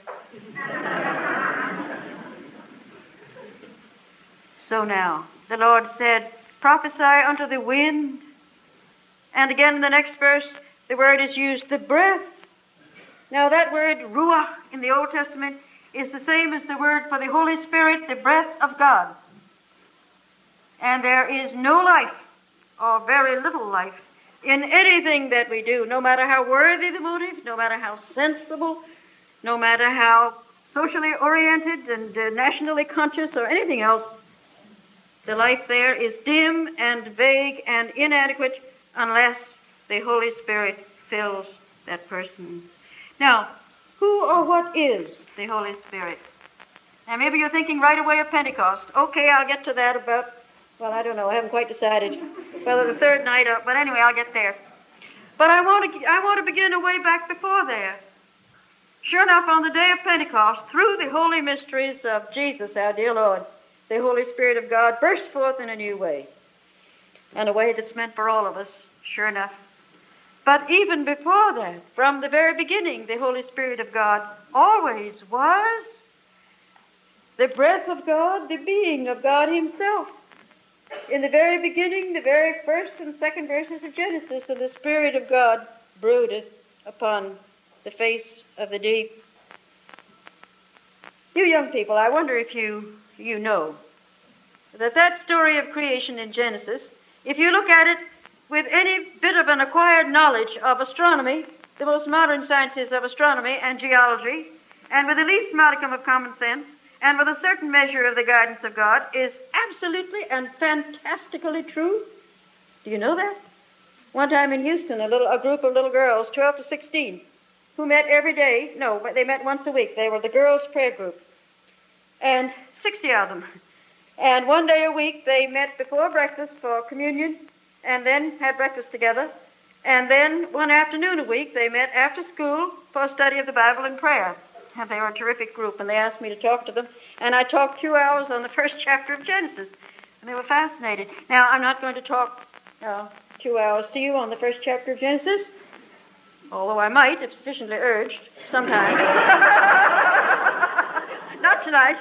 So now, the Lord said, prophesy unto the wind. And again in the next verse, the word is used, the breath. Now that word, ruach, in the Old Testament, is the same as the word for the Holy Spirit, the breath of God. And there is no life, or very little life, in anything that we do, no matter how worthy the motive, no matter how sensible, no matter how socially oriented and uh, nationally conscious or anything else. The life there is dim and vague and inadequate unless the Holy Spirit fills that person. Now, who or what is the Holy Spirit? Now, maybe you're thinking right away of Pentecost. Okay, I'll get to that about, well, I don't know, I haven't quite decided whether the third night up, but anyway, I'll get there. But I want to, I want to begin a way back before there. Sure enough, on the day of Pentecost, through the holy mysteries of Jesus, our dear Lord, the Holy Spirit of God burst forth in a new way, and a way that's meant for all of us, sure enough. But even before that, from the very beginning, the Holy Spirit of God always was the breath of God, the being of God Himself. In the very beginning, the very first and second verses of Genesis, and the Spirit of God brooded upon the face of the deep. You young people, I wonder if you, you know that that story of creation in Genesis, if you look at it with any bit of an acquired knowledge of astronomy, the most modern sciences of astronomy and geology, and with the least modicum of common sense, and with a certain measure of the guidance of God, is absolutely and fantastically true. Do you know that? One time in Houston, a little a group of little girls, twelve to sixteen, who met every day, no, but they met once a week. They were the girls' prayer group. And sixty of them. And one day a week they met before breakfast for communion, and then had breakfast together. And then one afternoon a week they met after school for a study of the Bible and prayer. And they were a terrific group, and they asked me to talk to them. And I talked two hours on the first chapter of Genesis. And they were fascinated. Now, I'm not going to talk uh, two hours to you on the first chapter of Genesis, although I might, if sufficiently urged, sometime. Not tonight.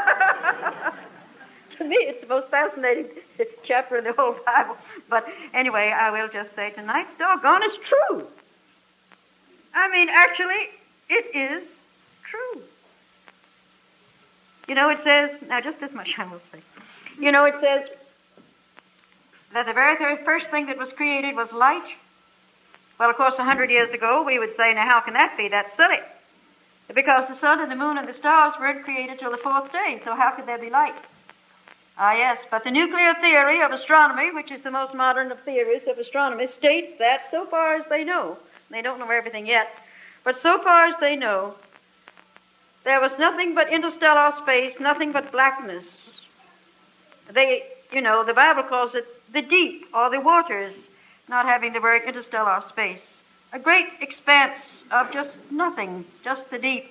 To me, it's the most fascinating chapter in the whole Bible. But anyway, I will just say tonight, doggone, it's true. I mean, actually, it is true. You know, it says, now just this much I will say. You know, it says that the very first thing that was created was light. Well, of course, a hundred years ago, we would say, now how can that be? That's silly. Because the sun and the moon and the stars weren't created till the fourth day, so how could there be light? Ah, yes, but the nuclear theory of astronomy, which is the most modern of theories of astronomy, states that so far as they know, they don't know everything yet, but so far as they know, there was nothing but interstellar space, nothing but blackness. They, you know, the Bible calls it the deep, or the waters, not having the word interstellar space. A great expanse of just nothing, just the deep.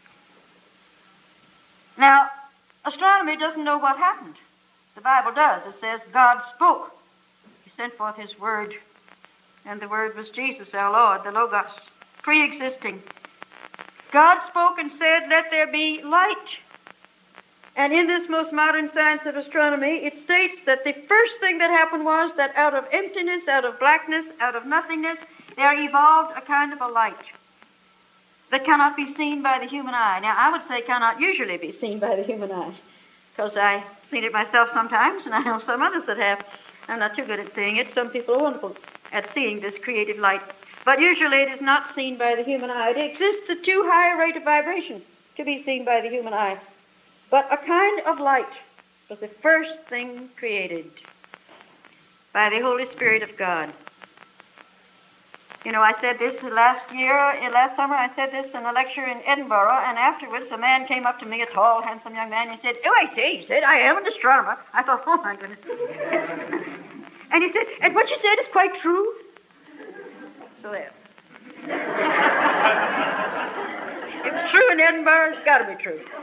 Now, astronomy doesn't know what happened. The Bible does. It says God spoke. He sent forth His Word. And the Word was Jesus, our Lord, the Logos, pre-existing. God spoke and said, let there be light. And in this most modern science of astronomy, it states that the first thing that happened was that out of emptiness, out of blackness, out of nothingness, there evolved a kind of a light that cannot be seen by the human eye. Now, I would say cannot usually be seen by the human eye, because I've seen it myself sometimes, and I know some others that have. I'm not too good at seeing it. Some people are wonderful at seeing this creative light. But usually it is not seen by the human eye. It exists at too high a rate of vibration to be seen by the human eye. But a kind of light was the first thing created by the Holy Spirit of God. You know, I said this last year, last summer, I said this in a lecture in Edinburgh, and afterwards a man came up to me, a tall, handsome young man, and he said, oh, I say, he said, I am an astronomer. I thought, oh, my goodness. And he said, and what you said is quite true. So there. If it's true in Edinburgh, it's got to be true.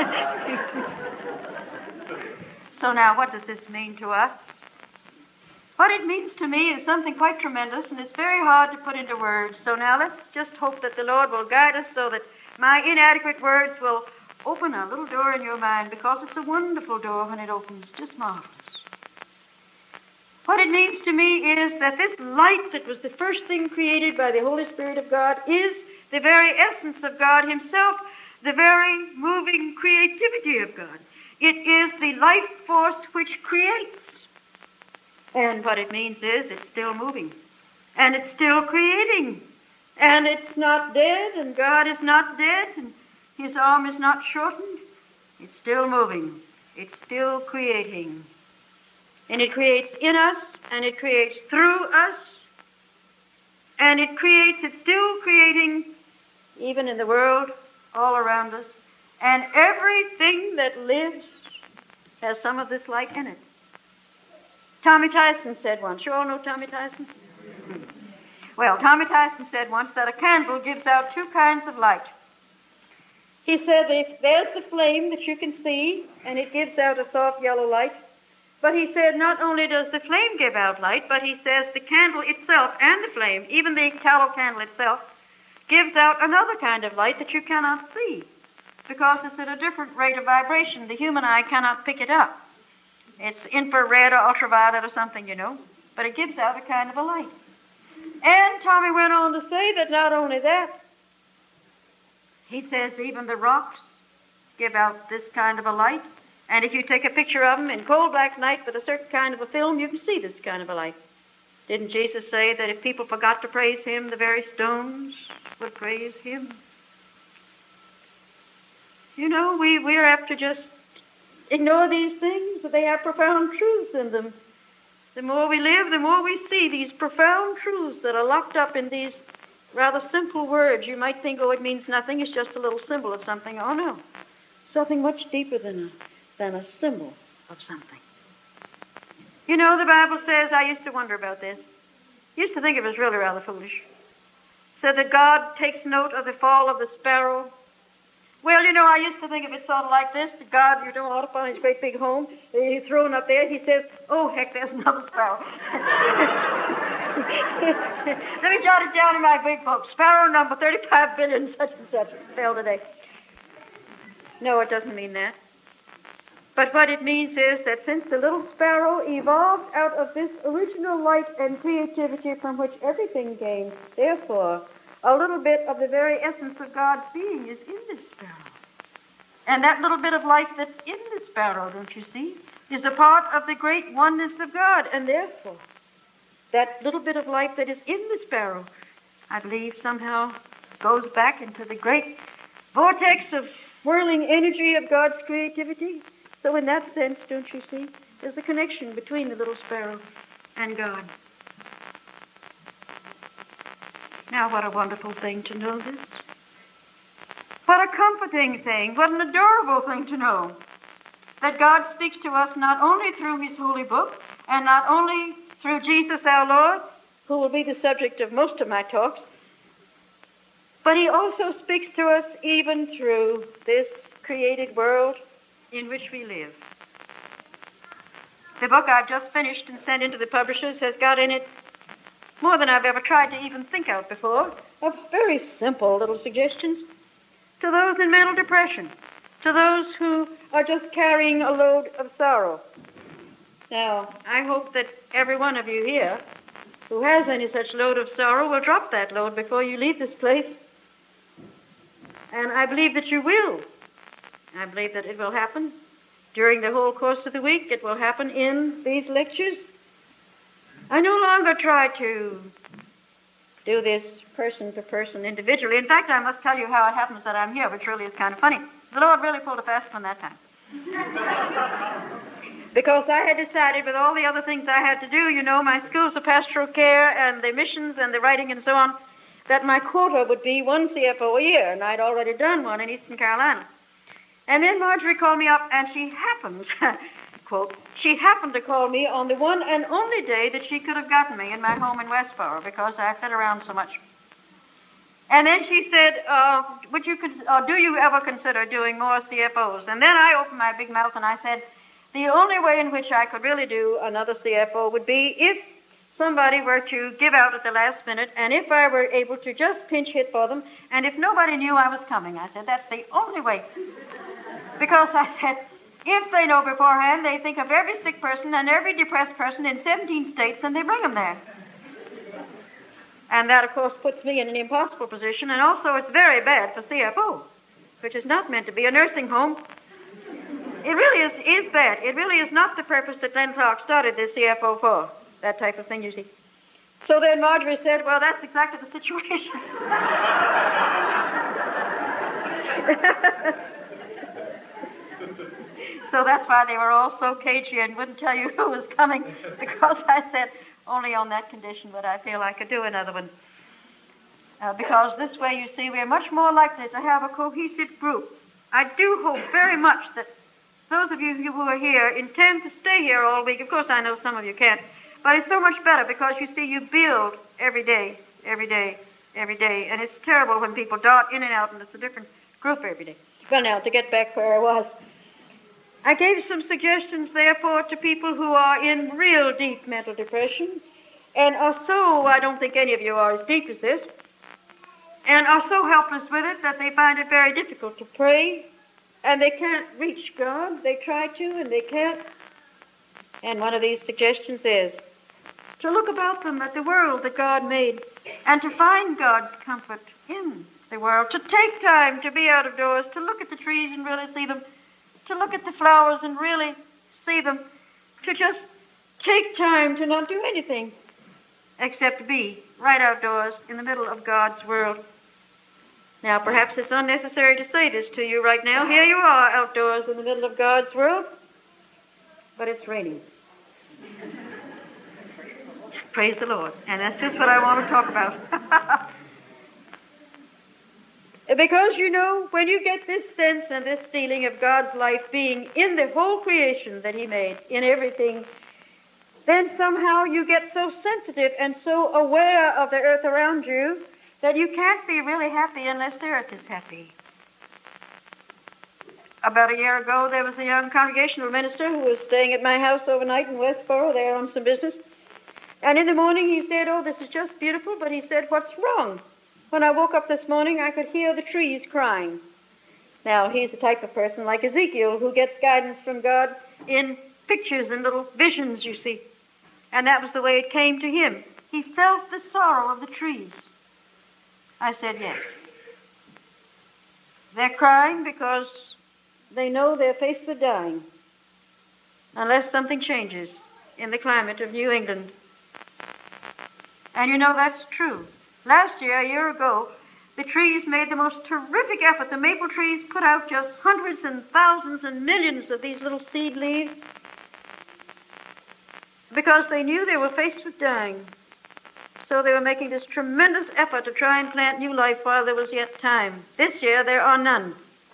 So now, what does this mean to us? What it means to me is something quite tremendous, and it's very hard to put into words. So now let's just hope that the Lord will guide us so that my inadequate words will open a little door in your mind, because it's a wonderful door when it opens, just marvelous. What it means to me is that this light that was the first thing created by the Holy Spirit of God is the very essence of God Himself, the very moving creativity of God. It is the life force which creates. And what it means is it's still moving. And it's still creating. And it's not dead, and God is not dead, and His arm is not shortened. It's still moving. It's still creating. And it creates in us, and it creates through us, and it creates, it's still creating even in the world all around us. And everything that lives has some of this light in it. Tommy Tyson said once, you all know Tommy Tyson? Well, Tommy Tyson said once that a candle gives out two kinds of light. He said that there's the flame that you can see, and it gives out a soft yellow light. But he said not only does the flame give out light, but he says the candle itself and the flame, even the tallow candle itself, gives out another kind of light that you cannot see, because it's at a different rate of vibration. The human eye cannot pick it up. It's infrared or ultraviolet or something, you know, but it gives out a kind of a light. And Tommy went on to say that not only that, he says even the rocks give out this kind of a light. And if you take a picture of them in cold black night with a certain kind of a film, you can see this kind of a light. Didn't Jesus say that if people forgot to praise Him, the very stones would praise Him? You know, we, we're apt to just ignore these things, but they have profound truths in them. The more we live, the more we see these profound truths that are locked up in these rather simple words. You might think, oh, it means nothing, it's just a little symbol of something. Oh, no. Something much deeper than a than a symbol of something. You know, the Bible says, I used to wonder about this. Used to think it was really rather foolish. Said that God takes note of the fall of the sparrow. Well, you know, I used to think of it sort of like this. That God, you know, ought to find His great big home. He's thrown up there. He says, oh, heck, there's another sparrow. Let me jot it down in my big book. Sparrow number thirty-five billion, such and such, fell today. No, it doesn't mean that. But what it means is that since the little sparrow evolved out of this original light and creativity from which everything came, therefore, a little bit of the very essence of God's being is in this sparrow. And that little bit of life that's in the sparrow, don't you see, is a part of the great oneness of God. And therefore, that little bit of life that is in the sparrow, I believe somehow goes back into the great vortex of whirling energy of God's creativity. So in that sense, don't you see, there's a connection between the little sparrow and God. Now, what a wonderful thing to know this. What a comforting thing, what an adorable thing to know. That God speaks to us not only through His holy book, and not only through Jesus our Lord, who will be the subject of most of my talks, but He also speaks to us even through this created world in which we live. The book I've just finished and sent into the publishers has got in it more than I've ever tried to even think out before, of very simple little suggestions to those in mental depression, to those who are just carrying a load of sorrow. Now, I hope that every one of you here who has any such load of sorrow will drop that load before you leave this place. And I believe that you will. I believe that it will happen during the whole course of the week. It will happen in these lectures. I no longer try to do this person to person individually. In fact, I must tell you how it happens that I'm here, which really is kind of funny. The Lord really pulled a fast one that time. Because I had decided with all the other things I had to do, you know, my schools of pastoral care and the missions and the writing and so on, that my quota would be one C F O a year, and I'd already done one in Eastern Carolina. And then Marjorie called me up, and she happened, quote, she happened to call me on the one and only day that she could have gotten me in my home in Westboro, because I fed around so much. And then she said, uh, would you, cons- uh, do you ever consider doing more C F Os? And then I opened my big mouth and I said, The only way in which I could really do another C F O would be if somebody were to give out at the last minute, and if I were able to just pinch hit for them, and if nobody knew I was coming. I said, that's the only way. Because I said, if they know beforehand, they think of every sick person and every depressed person in seventeen states, and they bring them there. And that, of course, puts me in an impossible position, and also it's very bad for C F O, which is not meant to be a nursing home. It really is, is bad. It really is not the purpose that Glenn Clark started this C F O for, that type of thing, you see. So then Marjorie said, well, that's exactly the situation. So that's why they were all so cagey and wouldn't tell you who was coming, because I said, only on that condition would I feel I could do another one. Uh, because this way, you see, we're much more likely to have a cohesive group. I do hope very much that those of you who are here intend to stay here all week. Of course, I know some of you can't. But it's so much better because, you see, you build every day, every day, every day. And it's terrible when people dart in and out and it's a different group every day. Well, now, to get back where I was, I gave some suggestions, therefore, to people who are in real deep mental depression and are so, I don't think any of you are as deep as this, and are so helpless with it that they find it very difficult to pray, and they can't reach God. They try to, and they can't. And one of these suggestions is to look about them at the world that God made and to find God's comfort in the world, to take time to be out of doors, to look at the trees and really see them, to look at the flowers and really see them, to just take time to not do anything except be right outdoors in the middle of God's world. Now, perhaps it's unnecessary to say this to you right now. Here you are outdoors in the middle of God's world, but it's raining. Praise the Lord. And that's just what I want to talk about. Because, you know, when you get this sense and this feeling of God's life being in the whole creation that He made, in everything, then somehow you get so sensitive and so aware of the earth around you that you can't be really happy unless the earth is happy. About a year ago, there was a young congregational minister who was staying at my house overnight in Westboro there on some business. And in the morning he said, oh, this is just beautiful, but he said, what's wrong? When I woke up this morning, I could hear the trees crying. Now, he's the type of person like Ezekiel who gets guidance from God in pictures and little visions, you see. And that was the way it came to him. He felt the sorrow of the trees. I said, yes. They're crying because they know they're faced with dying unless something changes in the climate of New England. And you know that's true. Last year, a year ago, the trees made the most terrific effort. The maple trees put out just hundreds and thousands and millions of these little seed leaves because they knew they were faced with dying. So they were making this tremendous effort to try and plant new life while there was yet time. This year, there are none.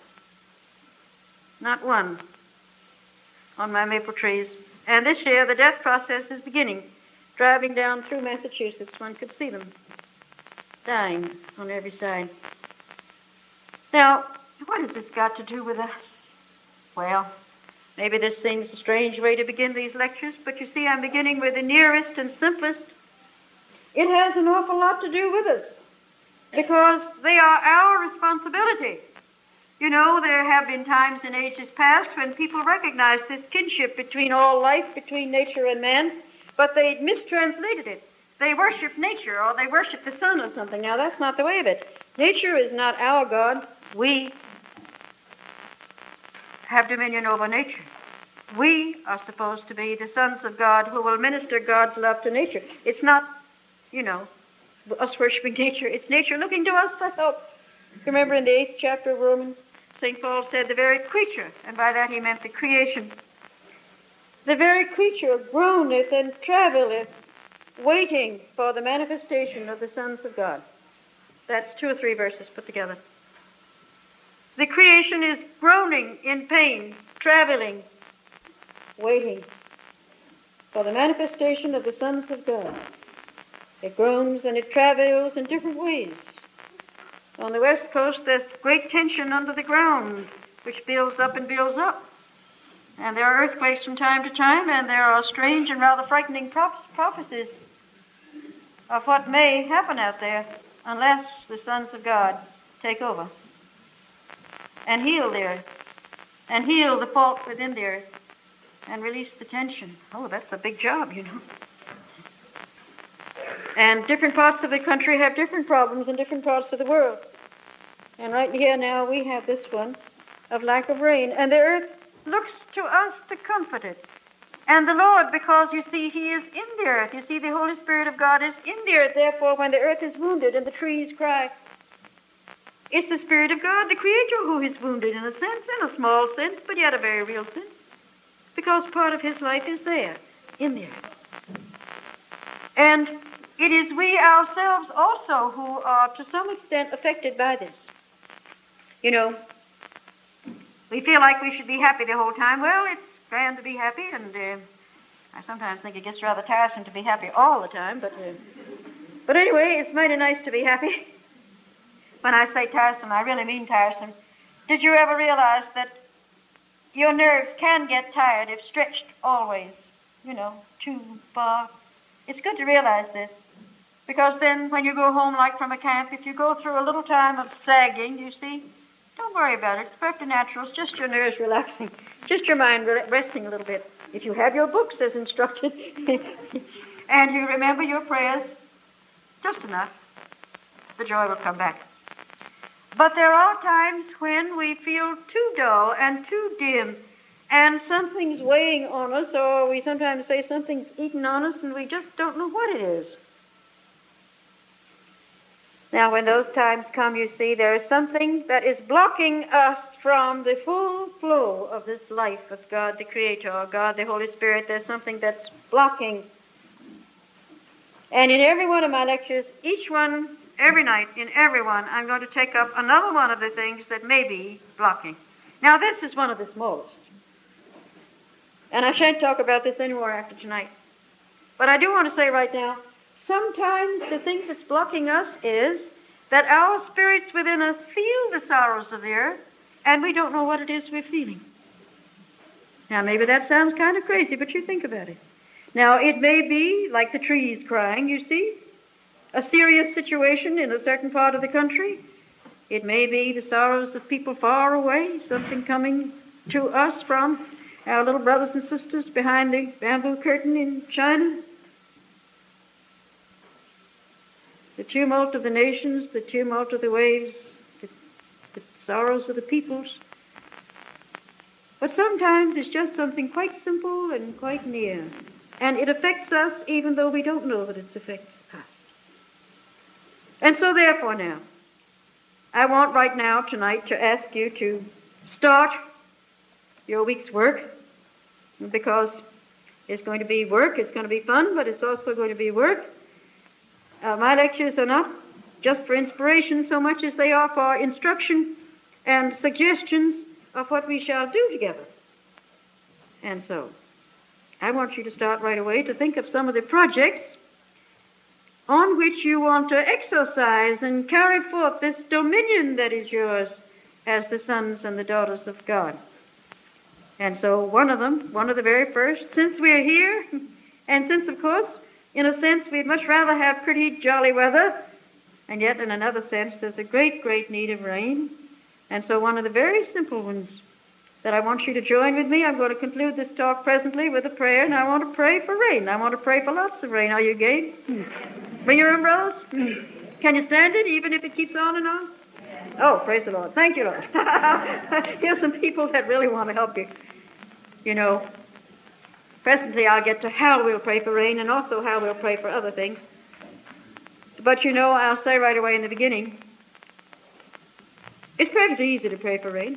Not one on my maple trees. And this year, the death process is beginning. Driving down through Massachusetts, one could see them dying on every side. Now, what has this got to do with us? Well, maybe this seems a strange way to begin these lectures, but you see, I'm beginning with the nearest and simplest. It has an awful lot to do with us, because they are our responsibility. You know, there have been times in ages past when people recognized this kinship between all life, between nature and man, but they mistranslated it. They worship nature, or they worship the sun or something. Now, that's not the way of it. Nature is not our God. We have dominion over nature. We are supposed to be the sons of God who will minister God's love to nature. It's not, you know, us worshiping nature. It's nature looking to us for help. Remember in the eighth chapter of Romans, Saint Paul said the very creature, and by that he meant the creation, the very creature groaneth and travaileth, waiting for the manifestation of the sons of God. That's two or three verses put together. The creation is groaning in pain, traveling, waiting for the manifestation of the sons of God. It groans and it travails in different ways. On the west coast, there's great tension under the ground, which builds up and builds up. And there are earthquakes from time to time, and there are strange and rather frightening proph- prophecies of what may happen out there unless the sons of God take over and heal the earth, and heal the fault within the earth, and release the tension. Oh, that's a big job, you know. And different parts of the country have different problems in different parts of the world. And right here now we have this one of lack of rain. And the earth looks to us to comfort it. And the Lord, because you see, He is in the earth. You see, the Holy Spirit of God is in the earth. Therefore, when the earth is wounded and the trees cry, it's the Spirit of God, the Creator, who is wounded in a sense, in a small sense, but yet a very real sense. Because part of His life is there, in the earth. And it is we ourselves also who are to some extent affected by this. You know, we feel like we should be happy the whole time. Well, it's grand to be happy, and uh, I sometimes think it gets rather tiresome to be happy all the time, but uh, but anyway, it's mighty nice to be happy. When I say tiresome, I really mean tiresome. Did you ever realize that your nerves can get tired if stretched always, you know, too far? It's good to realize this, because then when you go home, like from a camp, if you go through a little time of sagging, you see, don't worry about it. It's perfectly natural. It's just your nerves relaxing, just your mind re- resting a little bit. If you have your books as instructed, and you remember your prayers, just enough, the joy will come back. But there are times when we feel too dull and too dim, and something's weighing on us, or we sometimes say something's eating on us, and we just don't know what it is. Now, when those times come, you see, there is something that is blocking us from the full flow of this life of God the Creator, or God the Holy Spirit. There's something that's blocking. And in every one of my lectures, each one, every night, in every one, I'm going to take up another one of the things that may be blocking. Now, this is one of the smallest. And I shan't talk about this anymore after tonight. But I do want to say right now, sometimes the thing that's blocking us is that our spirits within us feel the sorrows of the earth, and we don't know what it is we're feeling. Now, maybe that sounds kind of crazy, but you think about it. Now, it may be like the trees crying, you see, a serious situation in a certain part of the country. It may be the sorrows of people far away, something coming to us from our little brothers and sisters behind the bamboo curtain in China. The tumult of the nations, the tumult of the waves, the, the sorrows of the peoples. But sometimes it's just something quite simple and quite near. And it affects us even though we don't know that it affects us. And so therefore now, I want right now tonight to ask you to start your week's work, because it's going to be work, it's going to be fun, but it's also going to be work. Uh, my lectures are not just for inspiration so much as they are for instruction and suggestions of what we shall do together. And so, I want you to start right away to think of some of the projects on which you want to exercise and carry forth this dominion that is yours as the sons and the daughters of God. And so one of them, one of the very first, since we're here, and since, of course, in a sense, we'd much rather have pretty jolly weather, and yet in another sense, there's a great, great need of rain. And so one of the very simple ones that I want you to join with me, I'm going to conclude this talk presently with a prayer, and I want to pray for rain. I want to pray for lots of rain. Are you game? Hmm. Bring your umbrellas. Hmm. Can you stand it, even if it keeps on and on? Oh, praise the Lord. Thank you, Lord. Here's some people that really want to help you. You know, presently I'll get to how we'll pray for rain and also how we'll pray for other things. But you know, I'll say right away in the beginning, it's perfectly easy to pray for rain.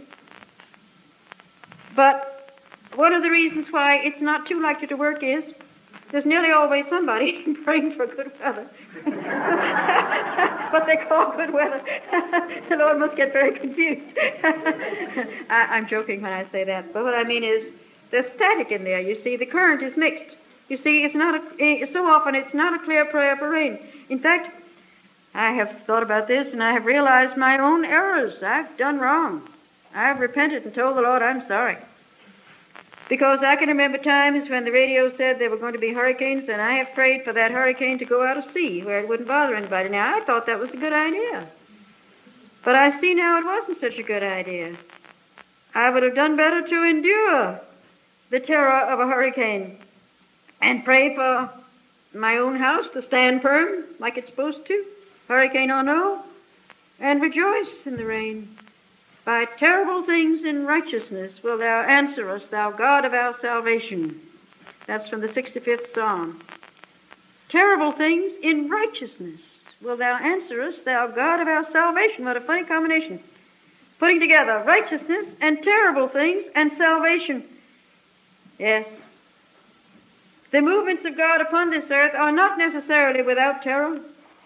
But one of the reasons why it's not too likely to work is there's nearly always somebody praying for good weather. What they call good weather. The Lord must get very confused. I, I'm joking when I say that. But what I mean is there's static in there. You see, the current is mixed. You see, it's not a, so often it's not a clear prayer for rain. In fact, I have thought about this and I have realized my own errors. I've done wrong. I've repented and told the Lord I'm sorry. Because I can remember times when the radio said there were going to be hurricanes, and I have prayed for that hurricane to go out of sea where it wouldn't bother anybody. Now, I thought that was a good idea. But I see now it wasn't such a good idea. I would have done better to endure the terror of a hurricane and pray for my own house to stand firm like it's supposed to, hurricane or no, and rejoice in the rain. By terrible things in righteousness will thou answer us, thou God of our salvation. That's from the sixty-fifth Psalm. Terrible things in righteousness will thou answer us, thou God of our salvation. What a funny combination. Putting together righteousness and terrible things and salvation. Yes. The movements of God upon this earth are not necessarily without terror.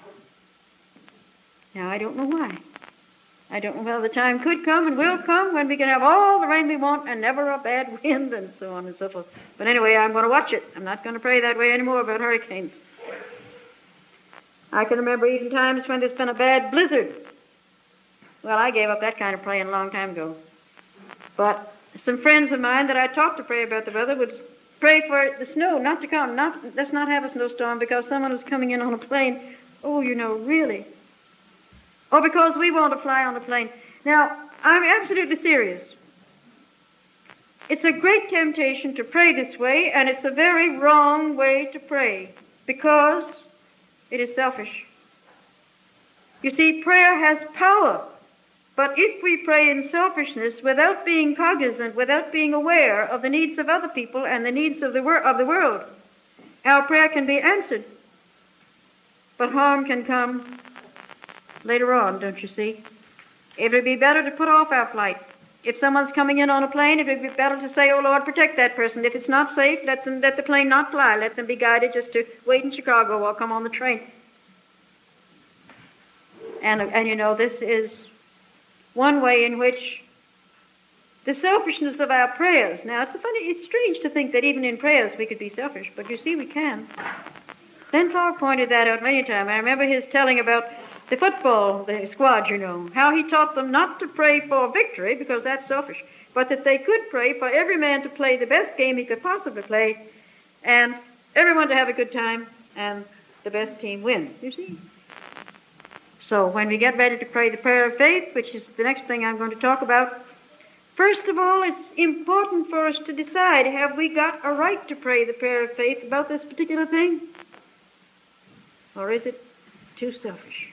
Now, I don't know why. I don't know whether the time could come and will come when we can have all the rain we want and never a bad wind and so on and so forth. But anyway, I'm going to watch it. I'm not going to pray that way anymore about hurricanes. I can remember even times when there's been a bad blizzard. Well, I gave up that kind of praying a long time ago. But some friends of mine that I talked to pray about the weather would pray for the snow not to come. Not, let's not have a snowstorm because someone was coming in on a plane. Oh, you know, really. Or because we want to fly on a plane. Now, I'm absolutely serious. It's a great temptation to pray this way, and it's a very wrong way to pray because it is selfish. You see, prayer has power, but if we pray in selfishness without being cognizant, without being aware of the needs of other people and the needs of the, wor- of the world, our prayer can be answered, but harm can come later on, don't you see? It would be better to put off our flight. If someone's coming in on a plane, it would be better to say, oh, Lord, protect that person. If it's not safe, let them let the plane not fly. Let them be guided just to wait in Chicago or come on the train. And, and you know, this is one way in which the selfishness of our prayers. Now, it's a funny, it's strange to think that even in prayers we could be selfish, but you see we can. Glenn Clark pointed that out many times. I remember his telling about the football, the squad, you know, how he taught them not to pray for victory, because that's selfish, but that they could pray for every man to play the best game he could possibly play, and everyone to have a good time, and the best team win, you see. So when we get ready to pray the prayer of faith, which is the next thing I'm going to talk about, first of all, it's important for us to decide, have we got a right to pray the prayer of faith about this particular thing? Or is it too selfish?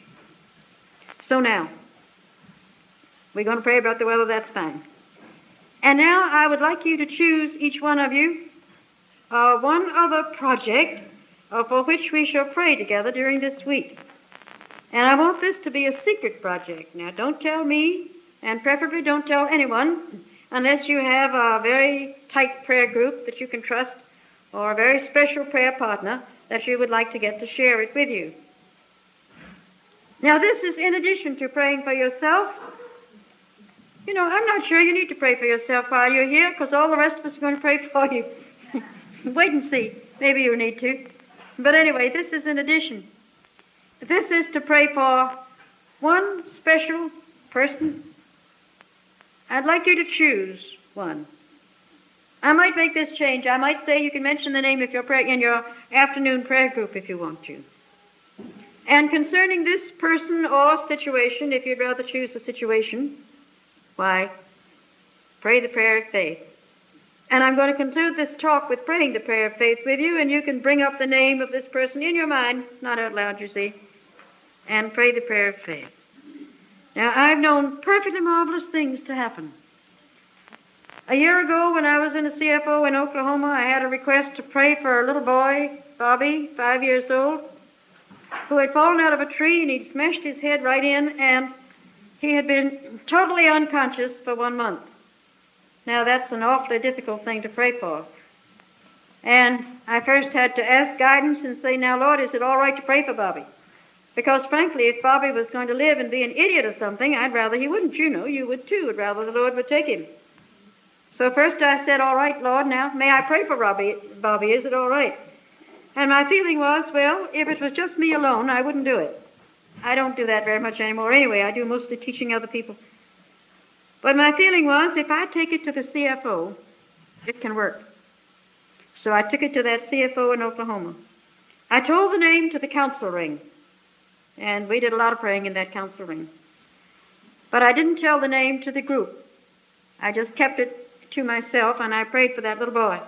So now, we're going to pray about the weather, that's fine. And now I would like you to choose, each one of you, uh, one other project uh, for which we shall pray together during this week. And I want this to be a secret project. Now, don't tell me, and preferably don't tell anyone, unless you have a very tight prayer group that you can trust, or a very special prayer partner that you would like to get to share it with you. Now, this is in addition to praying for yourself. You know, I'm not sure you need to pray for yourself while you're here, because all the rest of us are going to pray for you. Wait and see. Maybe you need to. But anyway, this is in addition. This is to pray for one special person. I'd like you to choose one. I might make this change. I might say you can mention the name of your prayer in your afternoon prayer group if you want to. And concerning this person or situation, if you'd rather choose a situation, why, pray the prayer of faith. And I'm going to conclude this talk with praying the prayer of faith with you, and you can bring up the name of this person in your mind, not out loud, you see, and pray the prayer of faith. Now, I've known perfectly marvelous things to happen. A year ago, when I was in a C F O in Oklahoma, I had a request to pray for a little boy, Bobby, five years old, who had fallen out of a tree, and he'd smashed his head right in, and he had been totally unconscious for one month. Now, that's an awfully difficult thing to pray for. And I first had to ask guidance and say, now, Lord, is it all right to pray for Bobby? Because, frankly, if Bobby was going to live and be an idiot or something, I'd rather he wouldn't, you know. You would, too. I'd rather the Lord would take him. So first I said, all right, Lord, now, may I pray for Bobby? Bobby, is it all right? And my feeling was, well, if it was just me alone, I wouldn't do it. I don't do that very much anymore anyway. I do mostly teaching other people. But my feeling was, if I take it to the C F O, It can work. So I took it to that C F O in Oklahoma. I told the name to the council ring. And we did a lot of praying in that council ring. But I didn't tell the name to the group. I just kept it to myself, and I prayed for that little boy.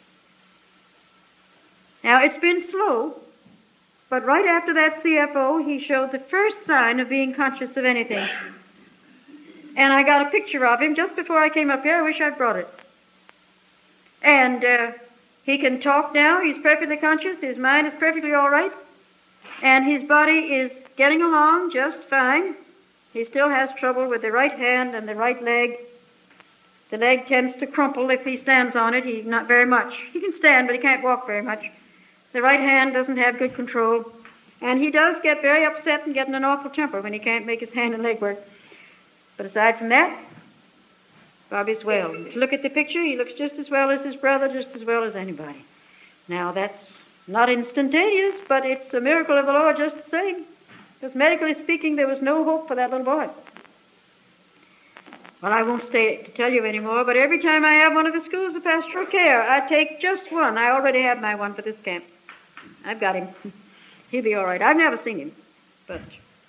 Now, it's been slow, but right after that C F O, he showed the first sign of being conscious of anything. And I got a picture of him just before I came up here. I wish I'd brought it. And uh, he can talk now. He's perfectly conscious. His mind is perfectly all right. And his body is getting along just fine. He still has trouble with the right hand and the right leg. The leg tends to crumple if he stands on it. He not very much. He can stand, but he can't walk very much. The right hand doesn't have good control. And he does get very upset and get in an awful temper when he can't make his hand and leg work. But aside from that, Bobby's well. If you look at the picture, he looks just as well as his brother, just as well as anybody. Now, that's not instantaneous, but it's a miracle of the Lord just the same. Because medically speaking, there was no hope for that little boy. Well, I won't stay to tell you anymore, but every time I have one of the schools of pastoral care, I take just one. I already have my one for this camp. I've got him. He'll be all right. I've never seen him, but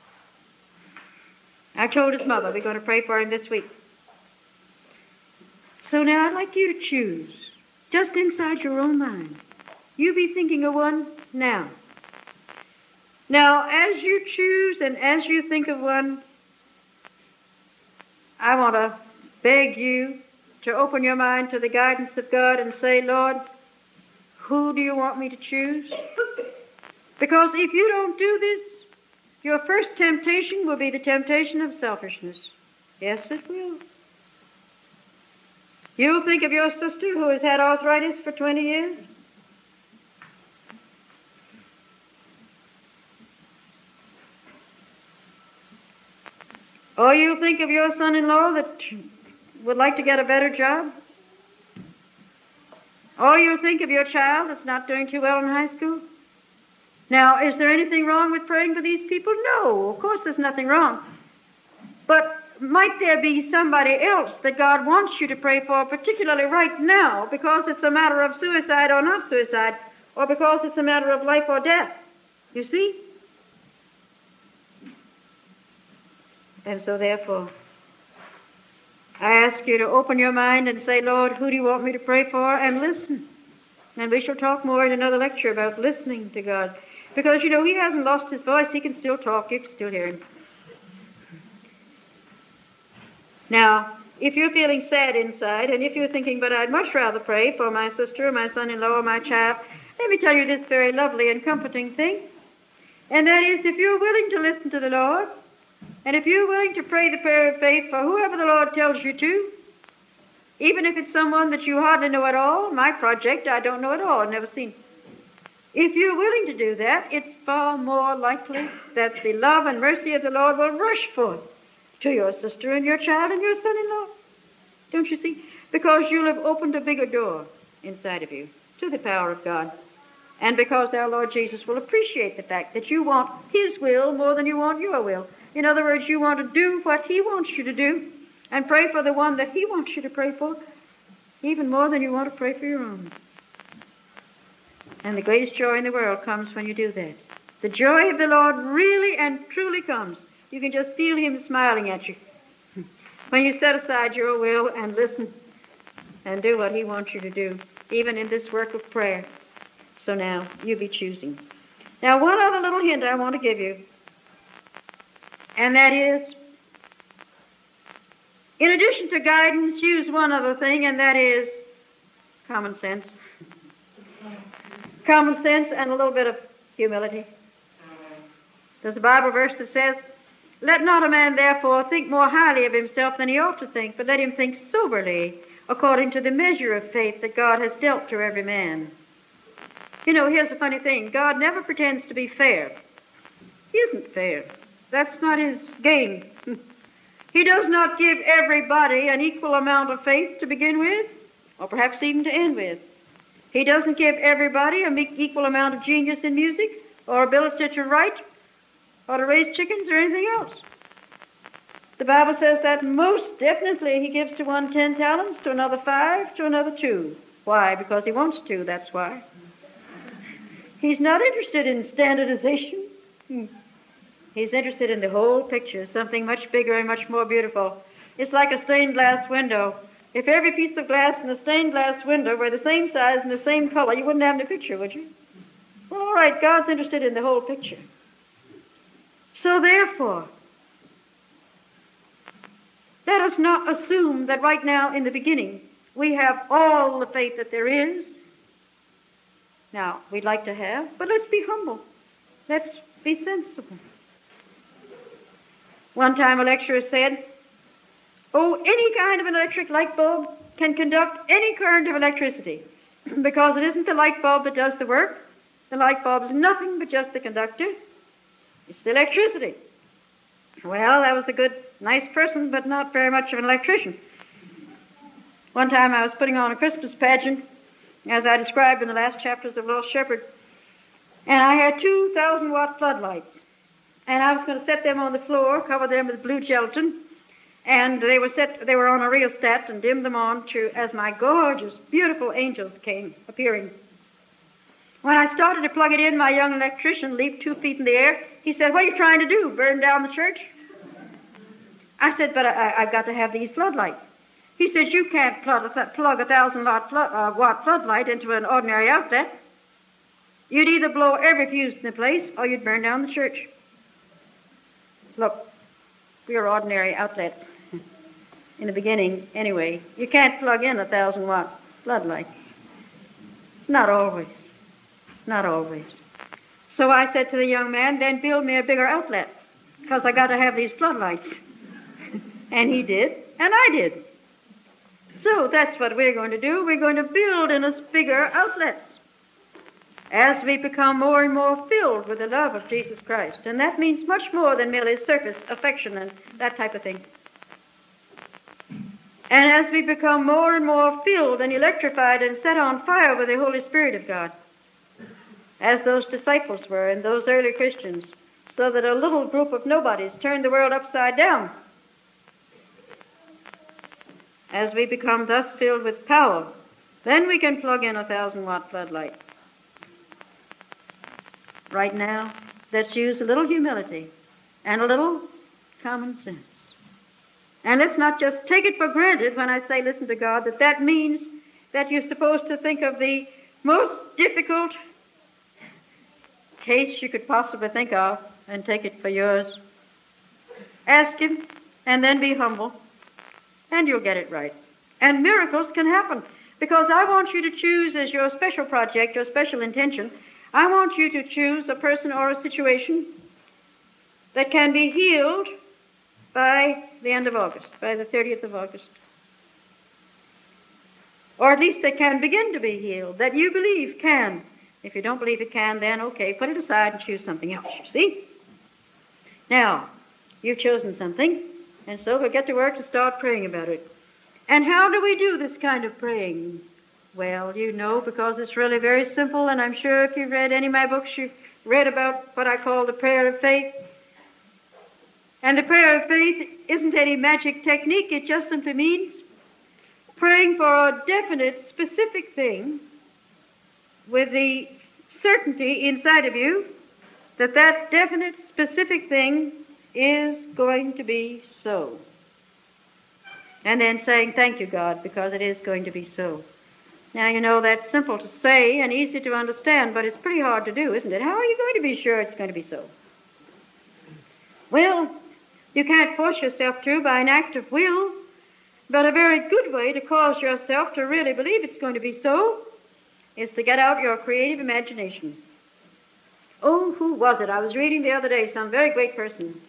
I told his mother we're going to pray for him this week. So now I'd like you to choose, just inside your own mind. You be thinking of one now. Now, as you choose and as you think of one, I want to beg you to open your mind to the guidance of God and say, Lord, who do you want me to choose? Because if you don't do this, your first temptation will be the temptation of selfishness. Yes, it will. You'll think of your sister who has had arthritis for twenty years. Or you'll think of your son-in-law that would like to get a better job. Or you'll think of your child that's not doing too well in high school. Now, is there anything wrong with praying for these people? No, of course there's nothing wrong. But might there be somebody else that God wants you to pray for, particularly right now, because it's a matter of suicide or not suicide, or because it's a matter of life or death? You see? And so therefore, I ask you to open your mind and say, Lord, who do you want me to pray for? And listen. And we shall talk more in another lecture about listening to God. Because, you know, he hasn't lost his voice. He can still talk. You can still hear him. Now, if you're feeling sad inside, and if you're thinking, but I'd much rather pray for my sister or my son-in-law or my child, let me tell you this very lovely and comforting thing. And that is, if you're willing to listen to the Lord, and if you're willing to pray the prayer of faith for whoever the Lord tells you to, even if it's someone that you hardly know at all, my project I don't know at all, I've never seen. If you're willing to do that, it's far more likely that the love and mercy of the Lord will rush forth to your sister and your child and your son-in-law. Don't you see? Because you'll have opened a bigger door inside of you to the power of God. And because our Lord Jesus will appreciate the fact that you want his will more than you want your will. In other words, you want to do what he wants you to do and pray for the one that he wants you to pray for, even more than you want to pray for your own. And the greatest joy in the world comes when you do that. The joy of the Lord really and truly comes. You can just feel him smiling at you when you set aside your will and listen and do what he wants you to do, even in this work of prayer. So now, you be choosing. Now, one other little hint I want to give you, and that is, in addition to guidance, use one other thing, and that is common sense. Common sense and a little bit of humility. There's a Bible verse that says, let not a man therefore think more highly of himself than he ought to think, but let him think soberly, according to the measure of faith that God has dealt to every man. You know, here's the funny thing. God never pretends to be fair. He isn't fair. That's not his game. He does not give everybody an equal amount of faith to begin with, or perhaps even to end with. He doesn't give everybody an equal amount of genius in music, or ability to write, or to raise chickens, or anything else. The Bible says that most definitely he gives to one ten talents, to another five, to another two. Why? Because he wants to, that's why. He's not interested in standardization. Hmm. He's interested in the whole picture, something much bigger and much more beautiful. It's like a stained glass window. If every piece of glass in a stained glass window were the same size and the same color, you wouldn't have any picture, would you? Well, all right, God's interested in the whole picture. So therefore, let us not assume that right now in the beginning we have all the faith that there is. Now, we'd like to have, but let's be humble. Let's be sensible. One time a lecturer said, oh, any kind of an electric light bulb can conduct any current of electricity because it isn't the light bulb that does the work. The light bulb is nothing but just the conductor. It's the electricity. Well, that was a good, nice person, but not very much of an electrician. One time I was putting on a Christmas pageant, as I described in the last chapters of Little Shepherd, and I had two thousand watt floodlights. And I was going to set them on the floor, cover them with blue gelatin, and they were set, they were on a rheostat and dimmed them on to, as my gorgeous, beautiful angels came appearing. When I started to plug it in, my young electrician leaped two feet in the air. He said, what are you trying to do, burn down the church? I said, but I, I've got to have these floodlights. He said, you can't plug a, plug a thousand watt, flood, uh, watt floodlight into an ordinary outlet. You'd either blow every fuse in the place or you'd burn down the church. Look, we're ordinary outlets in the beginning anyway. You can't plug in a thousand watt floodlight. Not always. Not always. So I said to the young man, then build me a bigger outlet, because I got to have these floodlights. And he did, and I did. So that's what we're going to do. We're going to build in us bigger outlets as we become more and more filled with the love of Jesus Christ. And that means much more than merely surface affection and that type of thing. And as we become more and more filled and electrified and set on fire with the Holy Spirit of God, as those disciples were and those early Christians, so that a little group of nobodies turned the world upside down. As we become thus filled with power, then we can plug in a thousand watt floodlight. Right now, let's use a little humility and a little common sense. And let's not just take it for granted when I say listen to God, that that means that you're supposed to think of the most difficult case you could possibly think of and take it for yours. Ask Him and then be humble and you'll get it right. And miracles can happen because I want you to choose as your special project, your special intention, I want you to choose a person or a situation that can be healed by the end of August, by the thirtieth of August. Or at least that can begin to be healed, that you believe can. If you don't believe it can, then okay, put it aside and choose something else, you see? Now, you've chosen something, and so we'll get to work to start praying about it. And how do we do this kind of praying? Well, you know, because it's really very simple, and I'm sure if you've read any of my books, you've read about what I call the prayer of faith. And the prayer of faith isn't any magic technique. It just simply means praying for a definite, specific thing with the certainty inside of you that that definite, specific thing is going to be so. And then saying, thank you, God, because it is going to be so. Now, you know, that's simple to say and easy to understand, but it's pretty hard to do, isn't it? How are you going to be sure it's going to be so? Well, you can't force yourself to by an act of will, but a very good way to cause yourself to really believe it's going to be so is to get out your creative imagination. Oh, who was it? I was reading the other day, some very great person.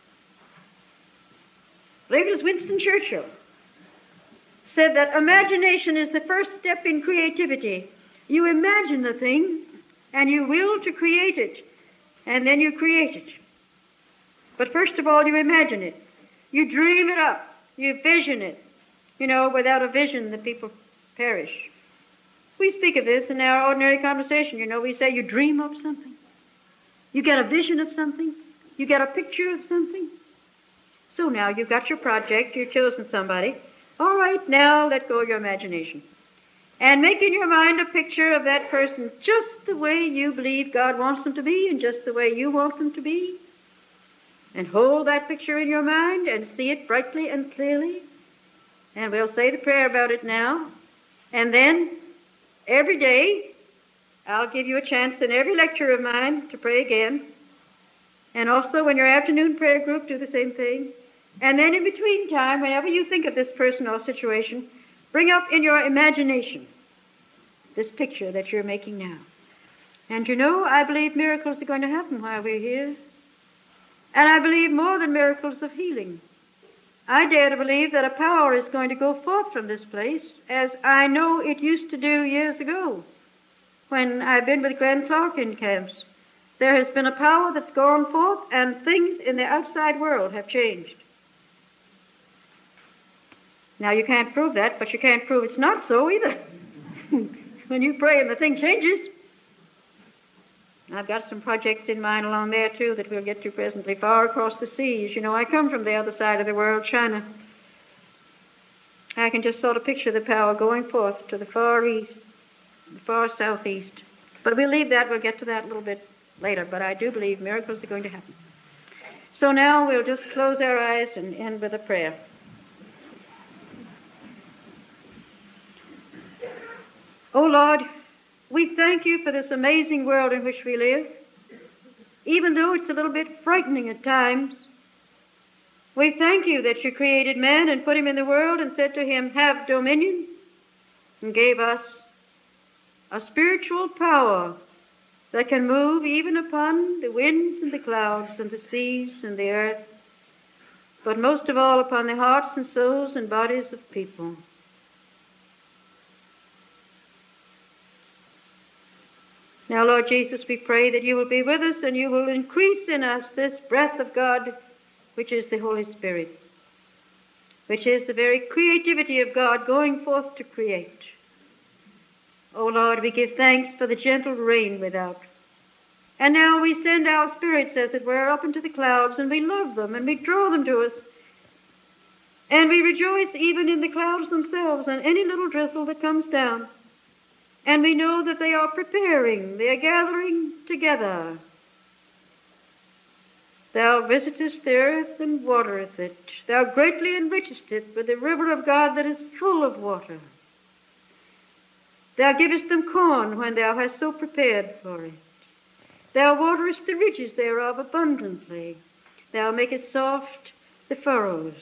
I believe it was Winston Churchill. Said that imagination is the first step in creativity. You imagine the thing, and you will to create it, and then you create it. But first of all, you imagine it. You dream it up. You vision it. You know, without a vision, the people perish. We speak of this in our ordinary conversation. You know, we say you dream of something. You get a vision of something. You get a picture of something. So now you've got your project, you've chosen somebody. All right, now let go of your imagination. And make in your mind a picture of that person just the way you believe God wants them to be and just the way you want them to be. And hold that picture in your mind and see it brightly and clearly. And we'll say the prayer about it now. And then every day I'll give you a chance in every lecture of mine to pray again. And also in your afternoon prayer group, do the same thing. And then in between time, whenever you think of this person or situation, bring up in your imagination this picture that you're making now. And you know, I believe miracles are going to happen while we're here. And I believe more than miracles of healing. I dare to believe that a power is going to go forth from this place, as I know it used to do years ago, when I've been with Glenn Clark in camps. There has been a power that's gone forth, and things in the outside world have changed. Now, you can't prove that, but you can't prove it's not so either. When you pray and the thing changes. I've got some projects in mind along there, too, that we'll get to presently, far across the seas. You know, I come from the other side of the world, China. I can just sort of picture the power going forth to the far east, the far southeast. But we'll leave that. We'll get to that a little bit later. But I do believe miracles are going to happen. So now we'll just close our eyes and end with a prayer. Oh, Lord, we thank you for this amazing world in which we live. Even though it's a little bit frightening at times, we thank you that you created man and put him in the world and said to him, have dominion, and gave us a spiritual power that can move even upon the winds and the clouds and the seas and the earth, but most of all upon the hearts and souls and bodies of people. Now, Lord Jesus, we pray that you will be with us and you will increase in us this breath of God, which is the Holy Spirit, which is the very creativity of God going forth to create. Oh, Lord, we give thanks for the gentle rain without. And now we send our spirits, as it were, up into the clouds, and we love them and we draw them to us. And we rejoice even in the clouds themselves and any little drizzle that comes down. And we know that they are preparing, they are gathering together. Thou visitest the earth and watereth it. Thou greatly enrichest it with the river of God that is full of water. Thou givest them corn when thou hast so prepared for it. Thou waterest the ridges thereof abundantly. Thou makest soft the furrows.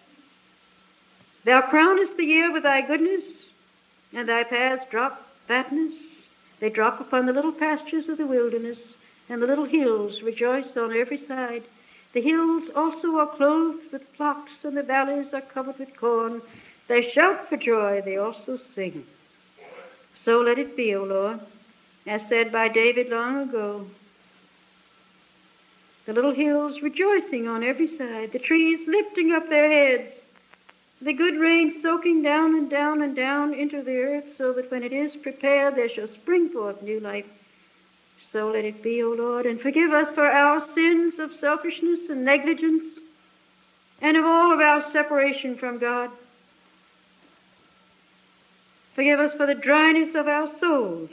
Thou crownest the year with thy goodness, and thy paths drop fatness. They drop upon the little pastures of the wilderness, and the little hills rejoice on every side. The hills also are clothed with flocks, and the valleys are covered with corn. They shout for joy, they also sing. So let it be, O Lord, as said by David long ago. The little hills rejoicing on every side, the trees lifting up their heads, the good rain soaking down and down and down into the earth, so that when it is prepared there shall spring forth new life. So let it be, O Lord, and forgive us for our sins of selfishness and negligence, and of all of our separation from God. Forgive us for the dryness of our souls.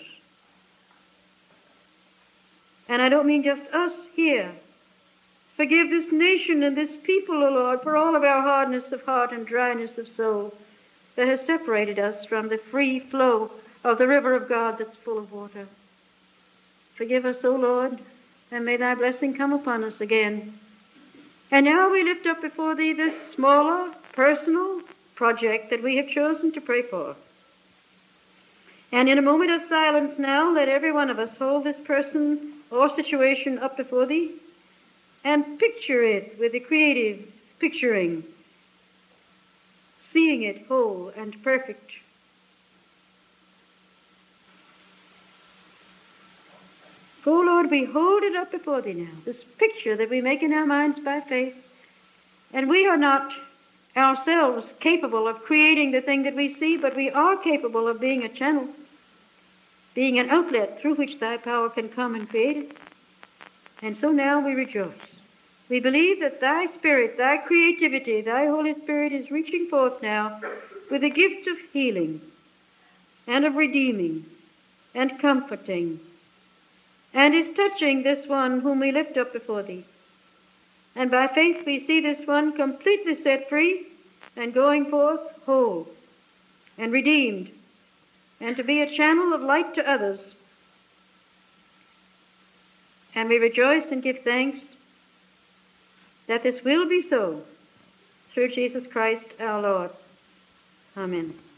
And I don't mean just us here. Forgive this nation and this people, O Lord, for all of our hardness of heart and dryness of soul that has separated us from the free flow of the river of God that's full of water. Forgive us, O Lord, and may thy blessing come upon us again. And now we lift up before thee this smaller, personal project that we have chosen to pray for. And in a moment of silence now, let every one of us hold this person or situation up before thee, and picture it with the creative picturing, seeing it whole and perfect. Oh, Lord, we hold it up before thee now, this picture that we make in our minds by faith. And we are not ourselves capable of creating the thing that we see, but we are capable of being a channel, being an outlet through which thy power can come and create it. And so now we rejoice. We believe that thy Spirit, thy creativity, thy Holy Spirit is reaching forth now with the gift of healing and of redeeming and comforting, and is touching this one whom we lift up before thee. And by faith we see this one completely set free and going forth whole and redeemed, and to be a channel of light to others. And we rejoice and give thanks that this will be so through Jesus Christ our Lord. Amen.